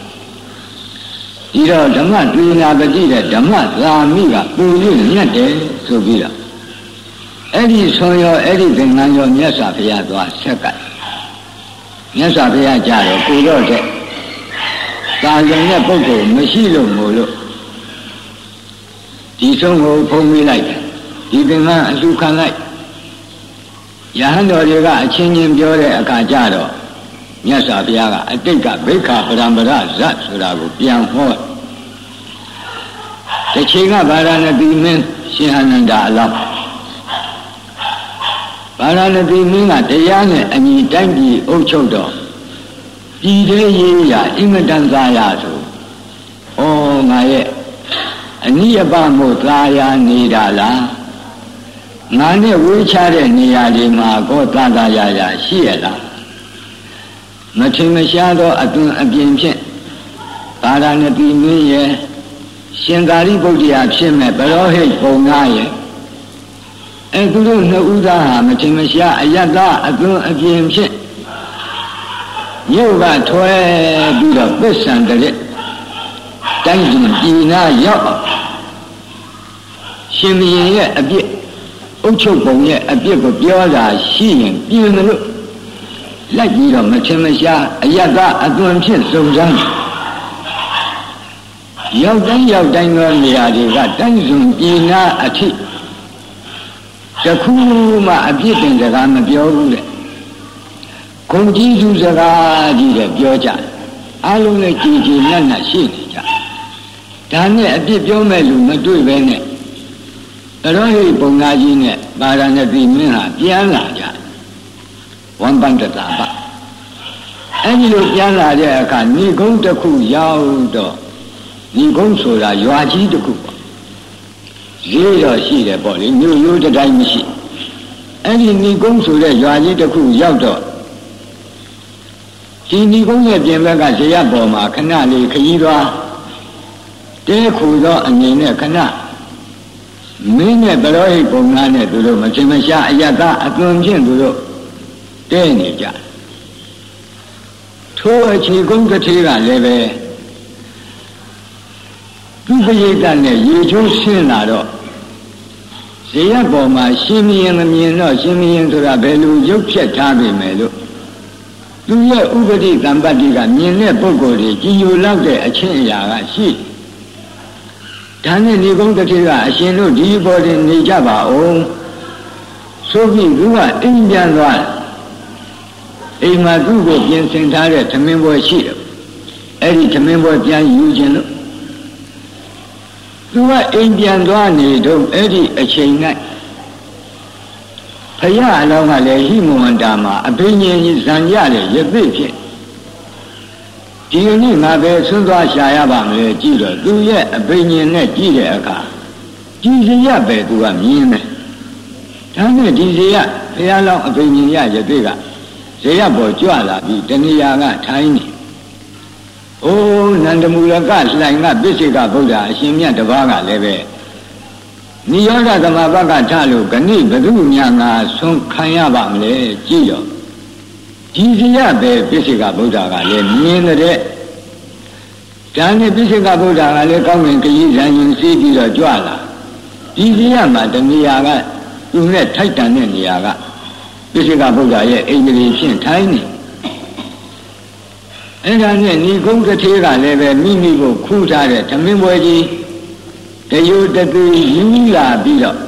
ဒီတော့ဓမ္မသေနာပတိတဲ့ဓမ္မသာမိကပူလို့မြတ်တယ်ဆိုပြီးတော့အဲ့ဒီဆွန်ရောအဲ့ဒီသင်္ကန်းရောမြတ်စွာဘုရားသွားဆက်ကပ်မြတ်စွာဘုရားကြတယ်ကိုတော့တဲ့တာရုံတဲ့ပုဂ္ဂိုလ်မရှိလို့မို့လို့ဒီဆုံးကိုဖုံးမိလိုက်တယ်ဒီသင်္ကန်းအလှခံလိုက်ယဟန်တော်တွေကအချင်းချင်းပြောတဲ့အခါကျတော့မြတ်စွာဘုရားကအတိတ်ကဘိက္ခာပရံပရဇတ်ဆိုတာကိုပြန်ဟောတစ်ချိန်ကဗာရာဏသီမင်းရှင်အာနန္ဒာအလောင်းဗာရာဏသီမင်းကတရားနဲ့အညီတိုင်းပြည်အုပ်ချုပ်တော့ပြည်သေးရေးရအင်မတန်သာယာဆိုဩငါရဲ့အနိယပမို့သာယာနေတာလားငါနဲ့ဝေးချတဲ့နေရာတွေမှာကောသာသာယာယာရှိရလားမထင်မရှားသောအသွင်အပြင်ဖြင့်ဗာရာဏသီမင်းရဲ့ရှင်သာရိပုတ္တရာဖြစ်မဲ့ဘရောဟိတ်ပုံနာရဲ့အဲသူတို့နှစ်ဦးသားဟာမထင်မရှားအယတ္တအသွင်အပြင်ဖြင့်ရုပ်ကထွဲပြီးတော့ပစ္စံတဲ့တိုင်းပြည်ပြည်နာရောက်ရှင်မင်းရဲ့အပြစ်အုပ်ချုပ်ပုံရဲ့အပြစ်ကိုပြောတာရှိရင်ပြင်မလို့လိုက်ပြီးတော့မထင်မရှားအယတ္တအသွင်ဖြင့်စုံစမ်းရောက်တိုင်းရောက်တိုင်းသောနေရာတွေကတိုင်းစုံပြည်နာအထိတခုမှအပြစ်တင်စကားမပြောဘူးတဲ့ဂုဏ်ကြီးစုစကားကြီးတဲ့ပြောကြအားလုံးလည်းကြည်ကြည်နက်နက်ရှိနေကြဒါနဲ့အပြစ်ပြောမဲ့လူမတွေ့ပဲနဲ့ဘရောဟိတ်ပုံနာကြီးနဲ့ဗာရာဏသီမင်းဟာပြန်လာကြဝမ်ပန္တတာပအဲဒီလိုပြန်လာတဲ့အခါဏိဂုံးတစ်ခုရောက်တော့ဏိဂုံးဆိုတာရွာကြီးတစ်ခုပေါ့ရေးတော့ရှိတယ်ပေါ့လေမြို့ရိုးတစ်တိုင်းမရှိအဲ့ဒီဏိဂုံးဆိုတဲ့ရွာကြီးတစ်ခုရောက်တော့ဒီဏိဂုံးရဲ့ပြင်ဘက်ကဇေယျပေါ်မှာခဏလေးခကြီးသွားတဲခူသောအနေနဲ့ခဏမင်းနဲ့ဘရောဟိတ်ပုံနာနဲ့သူတို့မချင်မရှားအယတ္တအသွင်ဖြင့်သူတို့တဲနေကြထိုအခြေကုန်းတစ်ထေးကလည်းပဲသူပရိသတ်နဲ့ရေချိုးဆင်းလာတော့ဇေယျပေါ်မှာရှင်မင်းမမြင်တော့ရှင်မင်းဆိုတာဘယ်လိုရုပ်ဖြတ်ထားပြီမယ်လို့သူရဲ့ဥပတိတံပတ္တိကမြင်တဲ့ပုဂ္ဂိုလ်တွေကြည်ညိုလောက်တဲ့အချင်းအရာကရှိဒါနဲ့ဒီကုန်းတစ်ခေတ်ကအရှင်တို့ဒီပေါ်တင်နေကြပါအောင်ဆိုပြီးသူကအိမ်ပြန်သွားတယ်အိမ်မှာသူ့ကိုပြင်ဆင်ထားတဲ့သမင်းပွဲရှိတယ်အဲ့ဒီသမင်းပွဲပြန်ယူခြင်းလို့သူကအိမ်ပြန်သွားနေတော့အဲ့ဒီအချိန်၌ဖယားအလောင်းကလည်းဟိမဝန္တာမှာအဘိညာဉ်ကြီးဇံရတဲ့ရသိဖြင့်ဒီနေ့ငါပဲဆွသွားရှာရပါမလဲကြည့်တော့သူရဲ့အဘိညာဉ်နဲ့ကြည့်တဲ့အခါဒီစရပဲသူကမြင်တယ်ဒါနဲ့ဒီစရဖယားလောင်းအဘိညာဉ်ရရသိကဇေယျပေါ်ကြွလာပြီးတဏှာကထိုင်းနေအိုးနန္ဒမူလကလှိုင်ကပိစိကဗုဒ္ဓအရှင်မြတ်တပါးကလည်းပဲနိရောဓသမဘကထလို့ခဏိဘဒုညာငါဆုံးခံရပါမလဲကြည့်တော့ဒီစရပဲပိစိကဗုဒ္ဓကလည်းမြင်တဲ့ဒါနဲ့ပိစိကဗုဒ္ဓကလည်းကောင်းကင်ခရီးဇံရင်စီးပြီးတော့ကြွလာဒီစရမှာတနေရာကသူနဲ့ထိုက်တန်တဲ့နေရာကပိစိကဗုဒ္ဓရဲ့အိမ်ကြီးဖြင့်ထိုင်းနေအဲ့ဒါနဲ့ညီကုန်းတစ်သေးကလည်းပဲမိမိကိုခူးထားတဲ့သမင်းပွဲကြီးတယုတတိယူလာပြီးတော့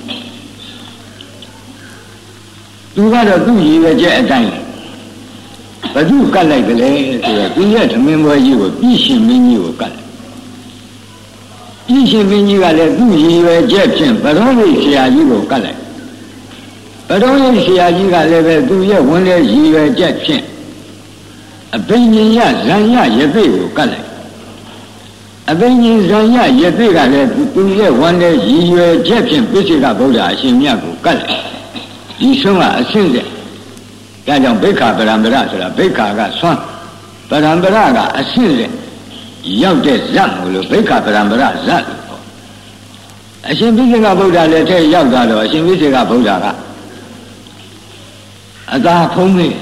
သူကတော့သူ့ရည်ရွယ်ချက်အတိုင်းဘသူကတ်လိုက်ကြလဲဆိုတော့သူရဲ့သမင်းပွဲကြီးကိုပြည်ရှင်မင်းကြီးကိုကတ်လိုက်ပြည်ရှင်မင်းကြီးကလည်းသူ့ရည်ရွယ်ချက်ဖြင့်ဘရောဝိဆရာကြီးကိုကတ်လိုက်ဘရောဝိဆရာကြီးကလည်းပဲသူရဲ့ဝင်တဲ့ရည်ရွယ်ချက်ဖြင့်အဘိညာယဇံယယသိကိုကတ်လိုက်အဘိညာဇံယယသိကလည်းသူရဲ့ဝင်တဲ့ရည်ရွယ်ချက်ဖြင့်ပိစိကဗုဒ္ဓအရှင်မြတ်ကိုကတ်လိုက်ဒီဆုံးကအဆင့်တဲ့ဒါကြောင့်ဘိက္ခာပရံပရဆိုတာဘိက္ခာကဆွမ်းပရံပရကအဆင့်တဲ့ရောက်တဲ့ဇတ်မို့လို့ဘိက္ခာပရံပရဇတ်လို့ခေါ်အရှင်ပိစိကဗုဒ္ဓလည်းထဲရောက်သွားတော့အရှင်ပိစိကဗုဒ္ဓကအသာဖုံးနေ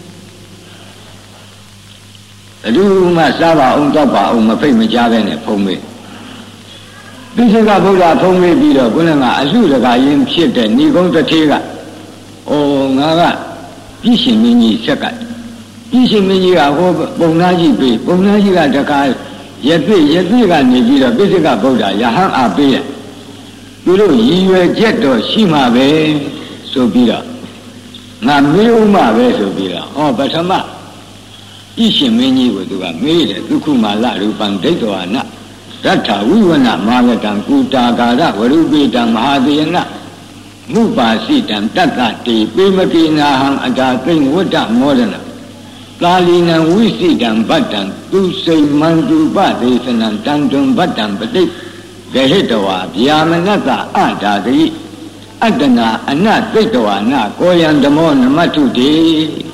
ဘယ်သူမှစားပါအောင်တော့ပါအောင်မဖိတ်မကြားပဲနဲ့ဖုံးမေးပိစိကဗုဒ္ဓဖုံးမေးပြီးတော့ခုနကအလှတကာယင်းဖြစ်တဲ့ဏိကုံးတစ်သေးကအိုငါကပြည်ရှင်မင်းကြီးဆက်ကပြည်ရှင်မင်းကြီးကဟိုပုံနာကြီးပေးပုံနာကြီးကတခါရသိရသိကနေပြီးတော့ပိစိကဗုဒ္ဓယဟန်အားပေးတယ်သူတို့ရည်ရွယ်ချက်တော့ရှိမှာပဲဆိုပြီးတော့ငါမေးဦးမှာပဲဆိုပြီးတော့ဟောပထမဤရှင်မင်းကြီးကိုသူကမေးတယ်ဒုက္ခမာလရူပံဒိဋ္ဌဝနာရထဝိဝနမာဂတံကုတာကာရဝရုပိတံမဟာသေနမုပါစိတံတတ္တတေပေမကိနာဟံအတာသိဝတ္တမောဒနာကာလီနံဝိစိတံဗတ္တံသူစိမန္တုပဒေသနံတံတွံဗတ္တံပတိဂဟိတဝါဗျာမနတအတာတိအတ္တနာအနသိတဝါနာကောယံဓမ္မောနမတုတေ